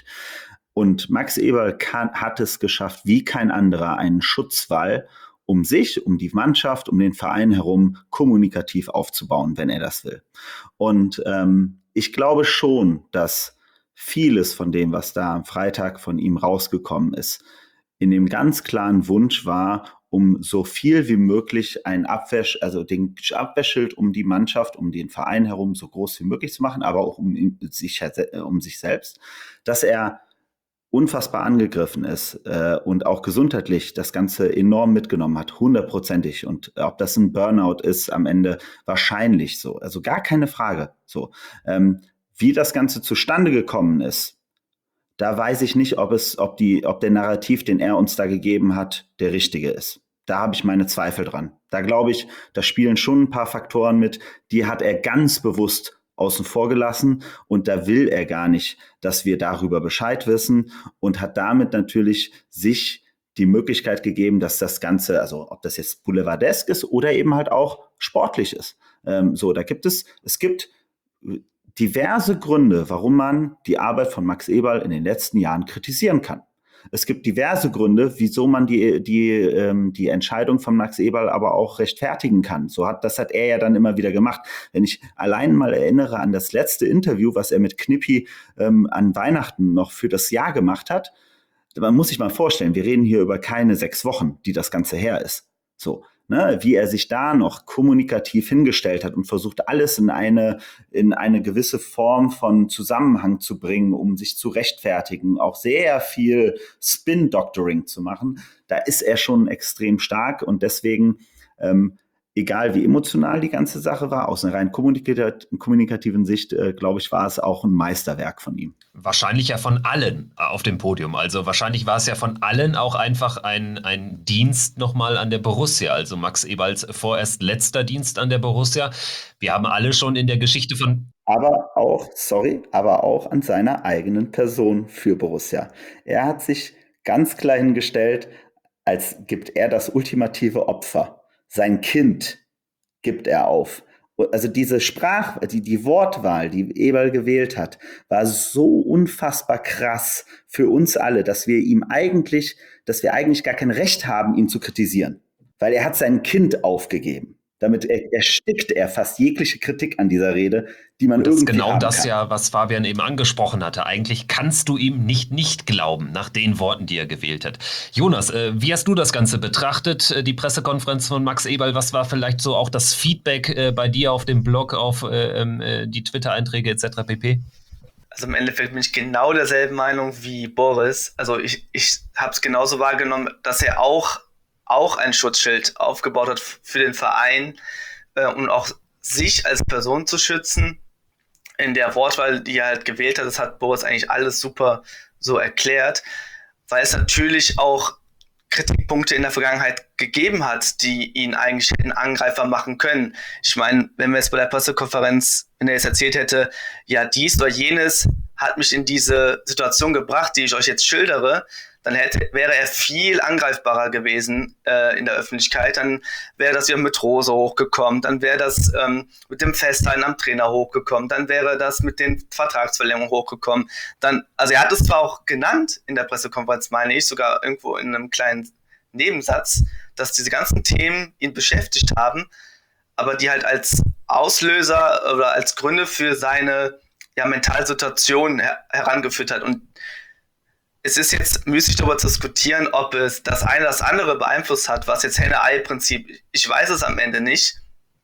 Und Max Eberl kann, hat es geschafft, wie kein anderer, einen Schutzwall um sich, um die Mannschaft, um den Verein herum kommunikativ aufzubauen, wenn er das will. Und ähm, ich glaube schon, dass vieles von dem, was da am Freitag von ihm rausgekommen ist, in dem ganz klaren Wunsch war, um so viel wie möglich ein Abwehr, also den Abwehrschild um die Mannschaft, um den Verein herum so groß wie möglich zu machen, aber auch um, ihn, sich, um sich selbst, dass er unfassbar angegriffen ist äh, und auch gesundheitlich das Ganze enorm mitgenommen hat, hundertprozentig. Und ob das ein Burnout ist, am Ende wahrscheinlich so. Also gar keine Frage. So, ähm, wie das Ganze zustande gekommen ist, da weiß ich nicht, ob es, ob die, ob der Narrativ, den er uns da gegeben hat, der richtige ist. Da habe ich meine Zweifel dran. Da glaube ich, da spielen schon ein paar Faktoren mit, die hat er ganz bewusst außen vor gelassen und da will er gar nicht, dass wir darüber Bescheid wissen und hat damit natürlich sich die Möglichkeit gegeben, dass das Ganze, also ob das jetzt boulevardesk ist oder eben halt auch sportlich ist. Ähm, so, da gibt es, es gibt diverse Gründe, warum man die Arbeit von Max Eberl in den letzten Jahren kritisieren kann. Es gibt diverse Gründe, wieso man die, die, ähm, die Entscheidung von Max Eberl aber auch rechtfertigen kann. So hat, das hat er ja dann immer wieder gemacht. Wenn ich allein mal erinnere an das letzte Interview, was er mit Knippi ähm, an Weihnachten noch für das Jahr gemacht hat, man muss sich mal vorstellen, wir reden hier über keine sechs Wochen, die das Ganze her ist. So, ne, wie er sich da noch kommunikativ hingestellt hat und versucht, alles in eine, in eine gewisse Form von Zusammenhang zu bringen, um sich zu rechtfertigen, auch sehr viel Spin-Doctoring zu machen, da ist er schon extrem stark und deswegen, ähm, egal wie emotional die ganze Sache war, aus einer rein kommunikativ- kommunikativen Sicht, äh, glaube ich, war es auch ein Meisterwerk von ihm. Wahrscheinlich ja von allen auf dem Podium. Also wahrscheinlich war es ja von allen auch einfach ein, ein Dienst nochmal an der Borussia. Also Max Eberls vorerst letzter Dienst an der Borussia. Wir haben alle schon in der Geschichte von... Aber auch, sorry, aber auch an seiner eigenen Person für Borussia. Er hat sich ganz klar hingestellt, als gibt er das ultimative Opfer. Sein Kind gibt er auf. Also diese Sprach, die, die Wortwahl, die Eberl gewählt hat, war so unfassbar krass für uns alle, dass wir ihm eigentlich, dass wir eigentlich gar kein Recht haben, ihn zu kritisieren. Weil er hat sein Kind aufgegeben. Damit er, erstickt er fast jegliche Kritik an dieser Rede, die man Das ist irgendwie genau haben das kann. ja, was Fabian eben angesprochen hatte. Eigentlich kannst du ihm nicht nicht glauben, nach den Worten, die er gewählt hat. Jonas, äh, wie hast du das Ganze betrachtet, äh, die Pressekonferenz von Max Eberl? Was war vielleicht so auch das Feedback äh, bei dir auf dem Blog, auf äh, äh, die Twitter-Einträge et cetera pp.? Also im Endeffekt bin ich genau derselben Meinung wie Boris. Also ich, ich habe es genauso wahrgenommen, dass er auch, auch ein Schutzschild aufgebaut hat für den Verein, äh, um auch sich als Person zu schützen. In der Wortwahl, die er halt gewählt hat, das hat Boris eigentlich alles super so erklärt, weil es natürlich auch Kritikpunkte in der Vergangenheit gegeben hat, die ihn eigentlich hätten Angreifer machen können. Ich meine, wenn wir jetzt bei der Pressekonferenz, wenn er jetzt erzählt hätte, ja, dies oder jenes hat mich in diese Situation gebracht, die ich euch jetzt schildere, dann hätte, wäre er viel angreifbarer gewesen äh, in der Öffentlichkeit. Dann wäre das wieder mit Rose hochgekommen, dann wäre das ähm, mit dem Festhalten am Trainer hochgekommen, dann wäre das mit den Vertragsverlängerungen hochgekommen. Dann, also er hat es zwar auch genannt in der Pressekonferenz, meine ich, sogar irgendwo in einem kleinen Nebensatz, dass diese ganzen Themen ihn beschäftigt haben, aber die halt als Auslöser oder als Gründe für seine ja, Mentalsituation her- herangeführt hat. Und es ist jetzt müßig darüber zu diskutieren, ob es das eine oder das andere beeinflusst hat, was jetzt Henne-Ei-Prinzip, ich weiß es am Ende nicht.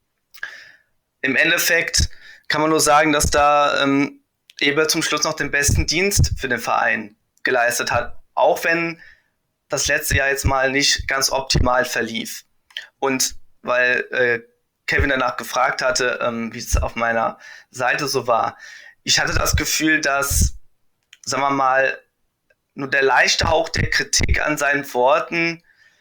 Im Endeffekt kann man nur sagen, dass da ähm, Eberl zum Schluss noch den besten Dienst für den Verein geleistet hat, auch wenn das letzte Jahr jetzt mal nicht ganz optimal verlief. Und weil äh, Kevin danach gefragt hatte, ähm, wie es auf meiner Seite so war, ich hatte das Gefühl, dass, sagen wir mal, nur der leichte Hauch der Kritik an seinen Worten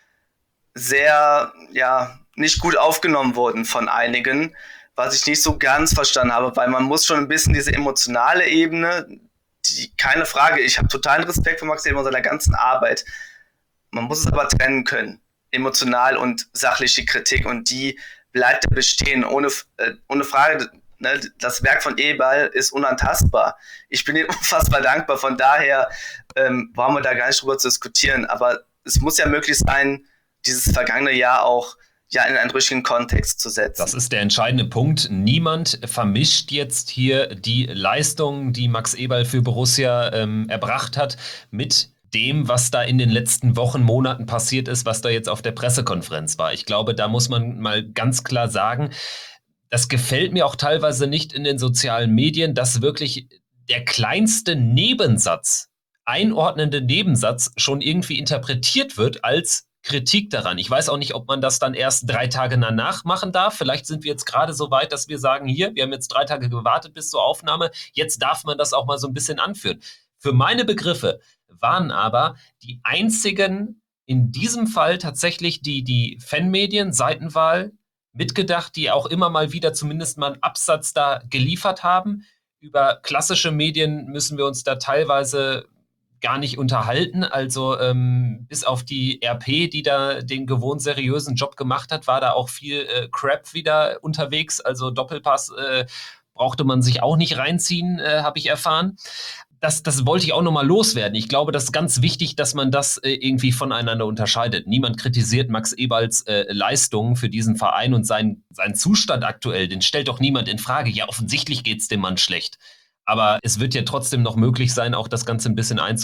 sehr, ja, nicht gut aufgenommen wurden von einigen, was ich nicht so ganz verstanden habe, weil man muss schon ein bisschen diese emotionale Ebene, die, keine Frage, ich habe totalen Respekt vor Max Eberl und seiner ganzen Arbeit, man muss es aber trennen können, emotional und sachliche Kritik, und die bleibt ja bestehen, ohne, äh, ohne Frage. Ne, das Werk von Eberl ist unantastbar. Ich bin ihm unfassbar dankbar, von daher ähm, brauchen wir da gar nicht drüber zu diskutieren. Aber es muss ja möglich sein, dieses vergangene Jahr auch ja in einen richtigen Kontext zu setzen. Das ist der entscheidende Punkt. Niemand vermischt jetzt hier die Leistung, die Max Eberl für Borussia ähm, erbracht hat, mit dem, was da in den letzten Wochen, Monaten passiert ist, was da jetzt auf der Pressekonferenz war. Ich glaube, da muss man mal ganz klar sagen, das gefällt mir auch teilweise nicht in den sozialen Medien, dass wirklich der kleinste Nebensatz, einordnende Nebensatz schon irgendwie interpretiert wird als Kritik daran. Ich weiß auch nicht, ob man das dann erst drei Tage danach machen darf. Vielleicht sind wir jetzt gerade so weit, dass wir sagen, hier, wir haben jetzt drei Tage gewartet bis zur Aufnahme, jetzt darf man das auch mal so ein bisschen anführen. Für meine Begriffe waren aber die einzigen, in diesem Fall tatsächlich die, die Fanmedien, Seitenwahl, mitgedacht, die auch immer mal wieder zumindest mal einen Absatz da geliefert haben. Über klassische Medien müssen wir uns da teilweise gar nicht unterhalten. Also ähm, bis auf die R P, die da den gewohnt seriösen Job gemacht hat, war da auch viel äh, Crap wieder unterwegs. Also Doppelpass äh, brauchte man sich auch nicht reinziehen, äh, habe ich erfahren. Das, das wollte ich auch nochmal loswerden. Ich glaube, das ist ganz wichtig, dass man das äh, irgendwie voneinander unterscheidet. Niemand kritisiert Max Eberls äh, Leistungen für diesen Verein und seinen, seinen Zustand aktuell. Den stellt doch niemand in Frage. Ja, offensichtlich geht es dem Mann schlecht. Aber es wird ja trotzdem noch möglich sein, auch das Ganze ein bisschen einzuordnen.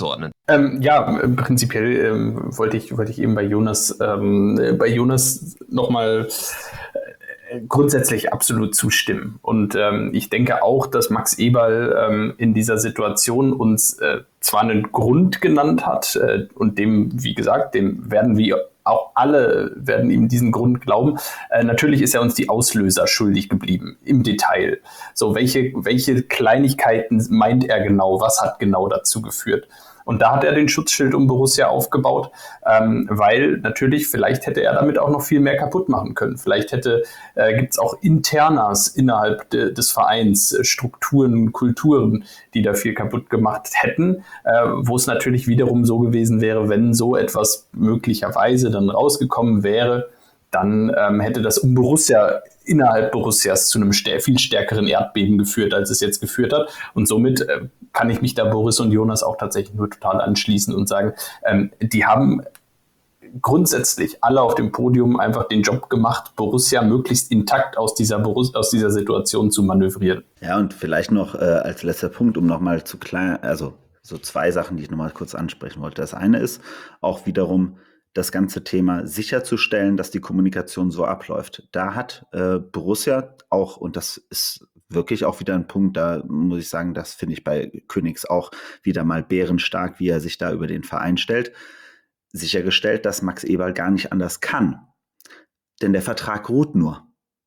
Ähm, ja, prinzipiell ähm, wollte ich, wollte ich eben bei Jonas, ähm, bei Jonas nochmal äh, grundsätzlich absolut zustimmen. Und ähm, ich denke auch, dass Max Eberl ähm, in dieser Situation uns äh, zwar einen Grund genannt hat, äh, und dem, wie gesagt, dem werden wir auch alle werden ihm diesen Grund glauben. Äh, natürlich ist er uns die Auslöser schuldig geblieben, im Detail. So, welche, welche Kleinigkeiten meint er genau? Was hat genau dazu geführt? Und da hat er den Schutzschild um Borussia aufgebaut, ähm, weil natürlich, vielleicht hätte er damit auch noch viel mehr kaputt machen können. Vielleicht hätte, äh, gibt es auch Internas innerhalb de, des Vereins, äh, Strukturen, Kulturen, die da viel kaputt gemacht hätten, äh, wo es natürlich wiederum so gewesen wäre, wenn so etwas möglicherweise dann rausgekommen wäre, dann ähm, hätte das um Borussia innerhalb Borussias zu einem stär- viel stärkeren Erdbeben geführt, als es jetzt geführt hat. Und somit äh, kann ich mich da Boris und Jonas auch tatsächlich nur total anschließen und sagen, ähm, die haben grundsätzlich alle auf dem Podium einfach den Job gemacht, Borussia möglichst intakt aus dieser, Borus- aus dieser Situation zu manövrieren. Ja, und vielleicht noch äh, als letzter Punkt, um nochmal zu klein, also so zwei Sachen, die ich nochmal kurz ansprechen wollte. Das eine ist auch wiederum das ganze Thema sicherzustellen, dass die Kommunikation so abläuft. Da hat äh, Borussia auch, und das ist wirklich auch wieder ein Punkt, da muss ich sagen, das finde ich bei Königs auch wieder mal bärenstark, wie er sich da über den Verein stellt, sichergestellt, dass Max Eberl gar nicht anders kann. Denn der Vertrag ruht nur.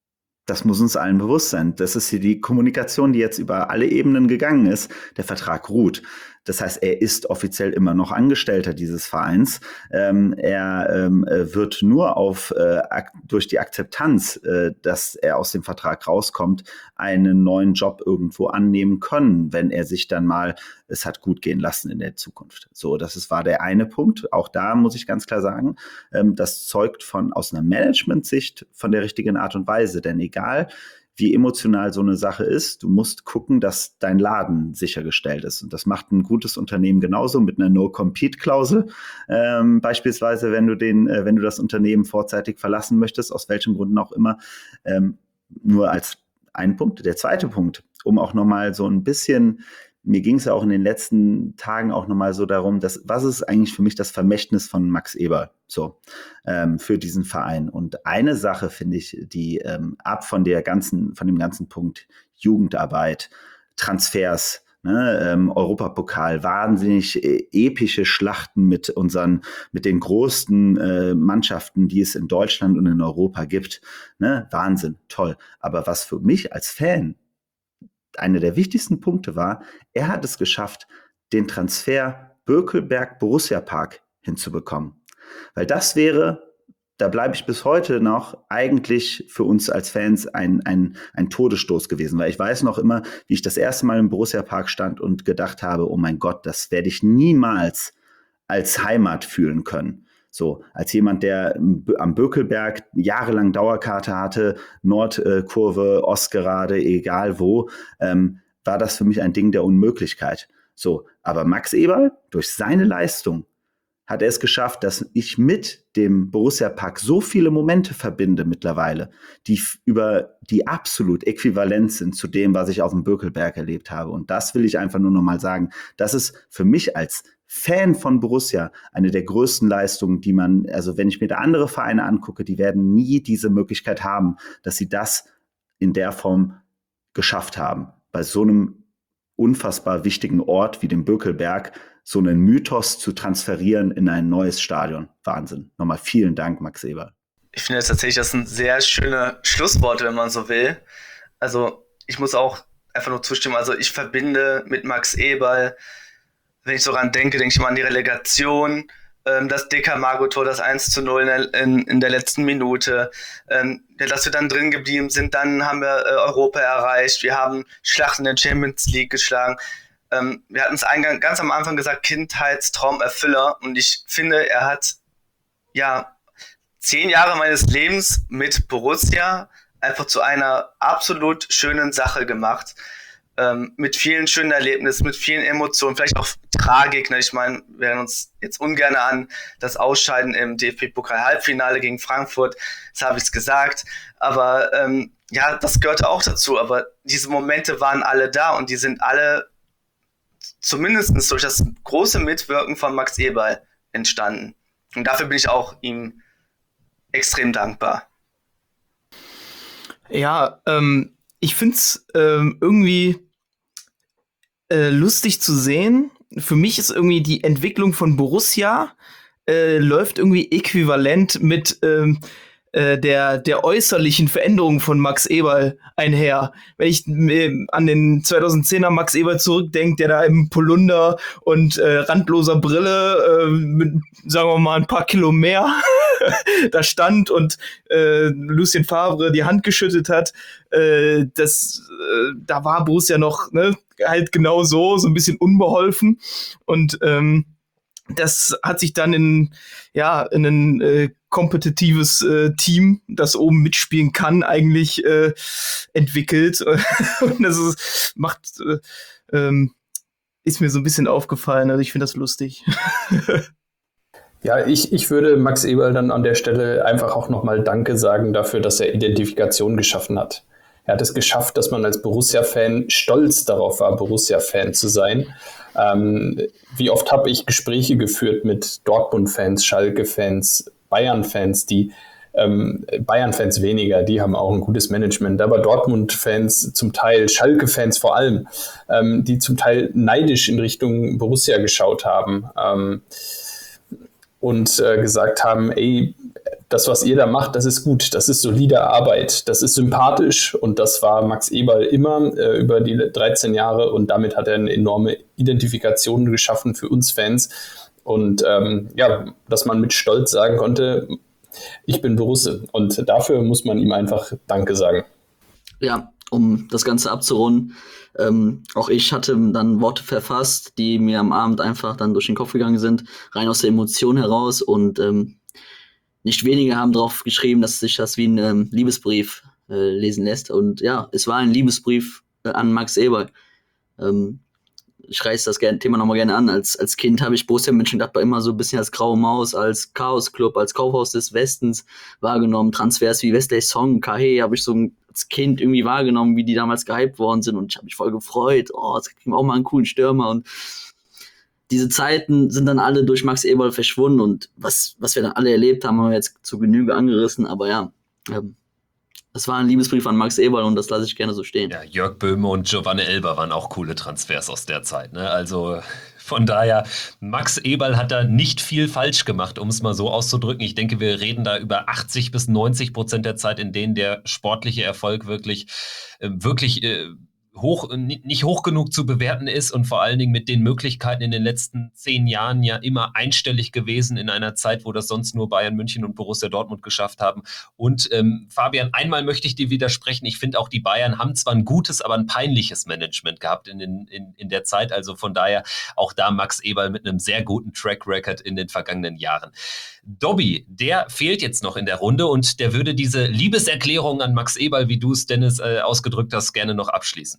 Das muss uns allen bewusst sein. Das ist hier die Kommunikation, die jetzt über alle Ebenen gegangen ist. Der Vertrag ruht. Das heißt, er ist offiziell immer noch Angestellter dieses Vereins. Ähm, er ähm, wird nur auf äh, ak- durch die Akzeptanz, äh, dass er aus dem Vertrag rauskommt, einen neuen Job irgendwo annehmen können, wenn er sich dann mal es hat gut gehen lassen in der Zukunft. So, das ist, war der eine Punkt. Auch da muss ich ganz klar sagen, ähm, das zeugt von aus einer Management-Sicht von der richtigen Art und Weise. Denn egal, wie emotional so eine Sache ist, du musst gucken, dass dein Laden sichergestellt ist. Und das macht ein gutes Unternehmen genauso mit einer No-Compete-Klausel. Ähm, beispielsweise, wenn du den, äh, wenn du das Unternehmen vorzeitig verlassen möchtest, aus welchen Gründen auch immer. Ähm, nur als ein Punkt. Der zweite Punkt, um auch nochmal so ein bisschen, mir ging es ja auch in den letzten Tagen auch nochmal so darum, dass, was ist eigentlich für mich das Vermächtnis von Max Eberl so ähm, für diesen Verein? Und eine Sache finde ich, die ähm, ab von der ganzen, von dem ganzen Punkt Jugendarbeit, Transfers, ne, ähm, Europapokal, wahnsinnig äh, epische Schlachten mit unseren, mit den größten äh, Mannschaften, die es in Deutschland und in Europa gibt, ne, Wahnsinn, toll. Aber was für mich als Fan einer der wichtigsten Punkte war, er hat es geschafft, den Transfer Bökelberg-Borussia-Park hinzubekommen. Weil das wäre, da bleibe ich bis heute noch, eigentlich für uns als Fans ein, ein, ein Todesstoß gewesen. Weil ich weiß noch immer, wie ich das erste Mal im Borussia-Park stand und gedacht habe, oh mein Gott, das werde ich niemals als Heimat fühlen können. So, als jemand, der am Bökelberg jahrelang Dauerkarte hatte, Nordkurve, Ostgerade, egal wo, ähm, war das für mich ein Ding der Unmöglichkeit. So, aber Max Eberl, durch seine Leistung, hat er es geschafft, dass ich mit dem Borussia-Park so viele Momente verbinde mittlerweile, die f- über die absolut äquivalent sind zu dem, was ich auf dem Bökelberg erlebt habe. Und das will ich einfach nur noch mal sagen. Das ist für mich als Fan von Borussia eine der größten Leistungen, die man, also wenn ich mir da andere Vereine angucke, die werden nie diese Möglichkeit haben, dass sie das in der Form geschafft haben. Bei so einem unfassbar wichtigen Ort wie dem Bökelberg so einen Mythos zu transferieren in ein neues Stadion. Wahnsinn. Nochmal vielen Dank, Max Eberl. Ich finde jetzt tatsächlich, das sind sehr schöne Schlussworte, wenn man so will. Also ich muss auch einfach nur zustimmen. Also ich verbinde mit Max Eberl, wenn ich so ran denke, denke ich mal an die Relegation, ähm, das D K Margot-Tor, das eins zu null in der, in, in der letzten Minute, ähm, dass wir dann drin geblieben sind, dann haben wir äh, Europa erreicht, wir haben Schlachten in der Champions League geschlagen. Ähm, wir hatten es eingang, ganz am Anfang gesagt, Kindheitstraumerfüller, und ich finde, er hat ja zehn Jahre meines Lebens mit Borussia einfach zu einer absolut schönen Sache gemacht. Ähm, mit vielen schönen Erlebnissen, mit vielen Emotionen, vielleicht auch Tragik. Ne? Ich meine, wir erinnern uns jetzt ungern an das Ausscheiden im D F B-Pokal-Halbfinale gegen Frankfurt. Das habe ich gesagt. Aber ähm, ja, das gehörte auch dazu. Aber diese Momente waren alle da, und die sind alle zumindest durch das große Mitwirken von Max Eberl entstanden. Und dafür bin ich auch ihm extrem dankbar. Ja, ähm, ich finde es ähm, irgendwie äh, lustig zu sehen. Für mich ist irgendwie die Entwicklung von Borussia äh, läuft irgendwie äquivalent mit ähm, äh, der, der äußerlichen Veränderung von Max Eberl einher. Wenn ich äh, an den zweitausendzehner Max Eberl zurückdenke, der da im Polunder und äh, randloser Brille äh, mit, sagen wir mal, ein paar Kilo mehr da stand und äh, Lucien Favre die Hand geschüttet hat, äh, das, äh, da war Borussia noch, ne, halt genau so, so ein bisschen unbeholfen. Und ähm, das hat sich dann in, ja, in ein äh, kompetitives äh, Team, das oben mitspielen kann, eigentlich äh, entwickelt. Und das ist, macht, äh, ähm, ist mir so ein bisschen aufgefallen. Also ich finde das lustig. Ja, ich, ich würde Max Eberl dann an der Stelle einfach auch nochmal Danke sagen dafür, dass er Identifikation geschaffen hat. Er hat es geschafft, dass man als Borussia-Fan stolz darauf war, Borussia-Fan zu sein. Ähm, wie oft habe ich Gespräche geführt mit Dortmund-Fans, Schalke-Fans, Bayern-Fans, die ähm, Bayern-Fans weniger, die haben auch ein gutes Management, aber Dortmund-Fans zum Teil, Schalke-Fans vor allem, ähm, die zum Teil neidisch in Richtung Borussia geschaut haben. Ähm, und äh, gesagt haben, ey, das, was ihr da macht, das ist gut, das ist solide Arbeit, das ist sympathisch und das war Max Eberl immer äh, über die dreizehn Jahre und damit hat er eine enorme Identifikation geschaffen für uns Fans und ähm, ja, dass man mit Stolz sagen konnte, ich bin Borusse und dafür muss man ihm einfach Danke sagen. Ja, um das Ganze abzurunden, ähm, auch ich hatte dann Worte verfasst, die mir am Abend einfach dann durch den Kopf gegangen sind, rein aus der Emotion heraus und ähm, nicht wenige haben drauf geschrieben, dass sich das wie ein ähm, Liebesbrief äh, lesen lässt und ja, es war ein Liebesbrief äh, an Max Eberl. Ähm, ich reiße das gerne, Thema nochmal gerne an. Als, als Kind habe ich Borussia Mönchengladbach immer so ein bisschen als graue Maus, als Chaos-Club, als Kaufhaus des Westens wahrgenommen. Transfers wie Wesley Song, Kahé habe ich so als Kind irgendwie wahrgenommen, wie die damals gehypt worden sind und ich habe mich voll gefreut. Oh, jetzt kriegen wir auch mal einen coolen Stürmer und diese Zeiten sind dann alle durch Max Eberl verschwunden und was, was wir dann alle erlebt haben, haben wir jetzt zu Genüge angerissen, aber ja, ähm, das war ein Liebesbrief an Max Eberl und das lasse ich gerne so stehen. Ja, Jörg Böhme und Giovanni Elber waren auch coole Transfers aus der Zeit. Ne? Also von daher, Max Eberl hat da nicht viel falsch gemacht, um es mal so auszudrücken. Ich denke, wir reden da über achtzig bis neunzig Prozent der Zeit, in denen der sportliche Erfolg wirklich, äh, wirklich äh, hoch, nicht hoch genug zu bewerten ist und vor allen Dingen mit den Möglichkeiten in den letzten zehn Jahren ja immer einstellig gewesen in einer Zeit, wo das sonst nur Bayern München und Borussia Dortmund geschafft haben. Und ähm, Fabian, einmal möchte ich dir widersprechen. Ich finde auch, die Bayern haben zwar ein gutes, aber ein peinliches Management gehabt in, den, in, in der Zeit. Also von daher auch da Max Eberl mit einem sehr guten Track Record in den vergangenen Jahren. Dobby, der fehlt jetzt noch in der Runde und der würde diese Liebeserklärung an Max Eberl, wie du es, Dennis, äh, ausgedrückt hast, gerne noch abschließen.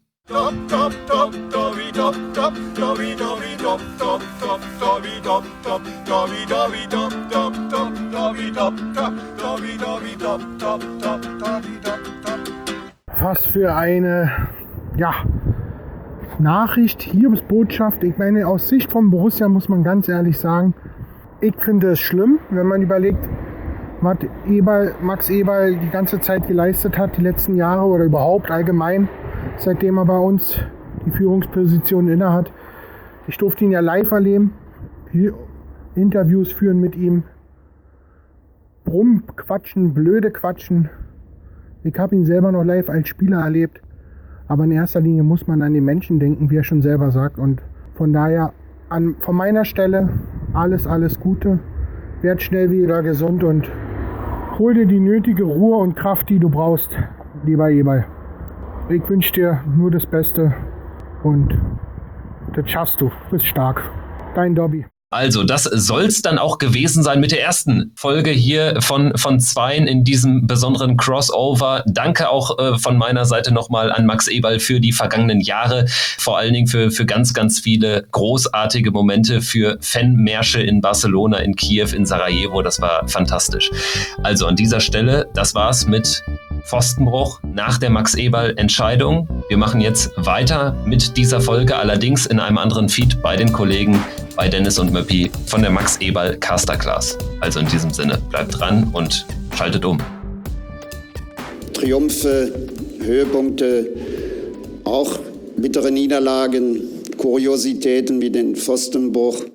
Was für eine, ja, Nachricht, Hiobsbotschaft. Ich meine, aus Sicht von Borussia muss man ganz ehrlich sagen, ich finde es schlimm, wenn man überlegt, was Eberl, Max Eberl die ganze Zeit geleistet hat, die letzten Jahre oder überhaupt allgemein, seitdem er bei uns die Führungsposition innehat. Ich durfte ihn ja live erleben, Interviews führen mit ihm, rumquatschen, blöde quatschen. Ich habe ihn selber noch live als Spieler erlebt, aber in erster Linie muss man an den Menschen denken, wie er schon selber sagt. Und von daher an, von meiner Stelle alles, alles Gute. Werd schnell wieder gesund und hol dir die nötige Ruhe und Kraft, die du brauchst, lieber Eberl. Ich wünsche dir nur das Beste und das schaffst du. Du bist stark. Dein Dobby. Also, das soll's dann auch gewesen sein mit der ersten Folge hier von, von Zweien in diesem besonderen Crossover. Danke auch äh, von meiner Seite nochmal an Max Eberl für die vergangenen Jahre, vor allen Dingen für, für ganz, ganz viele großartige Momente, für Fanmärsche in Barcelona, in Kiew, in Sarajevo. Das war fantastisch. Also an dieser Stelle, das war's mit Pfostenbruch nach der Max-Eberl-Entscheidung. Wir machen jetzt weiter mit dieser Folge, allerdings in einem anderen Feed bei den Kollegen, bei Dennis und Möppi von der Max-Eberl-Casterclass. Also in diesem Sinne, bleibt dran und schaltet um. Triumphe, Höhepunkte, auch bittere Niederlagen, Kuriositäten wie den Pfostenbruch.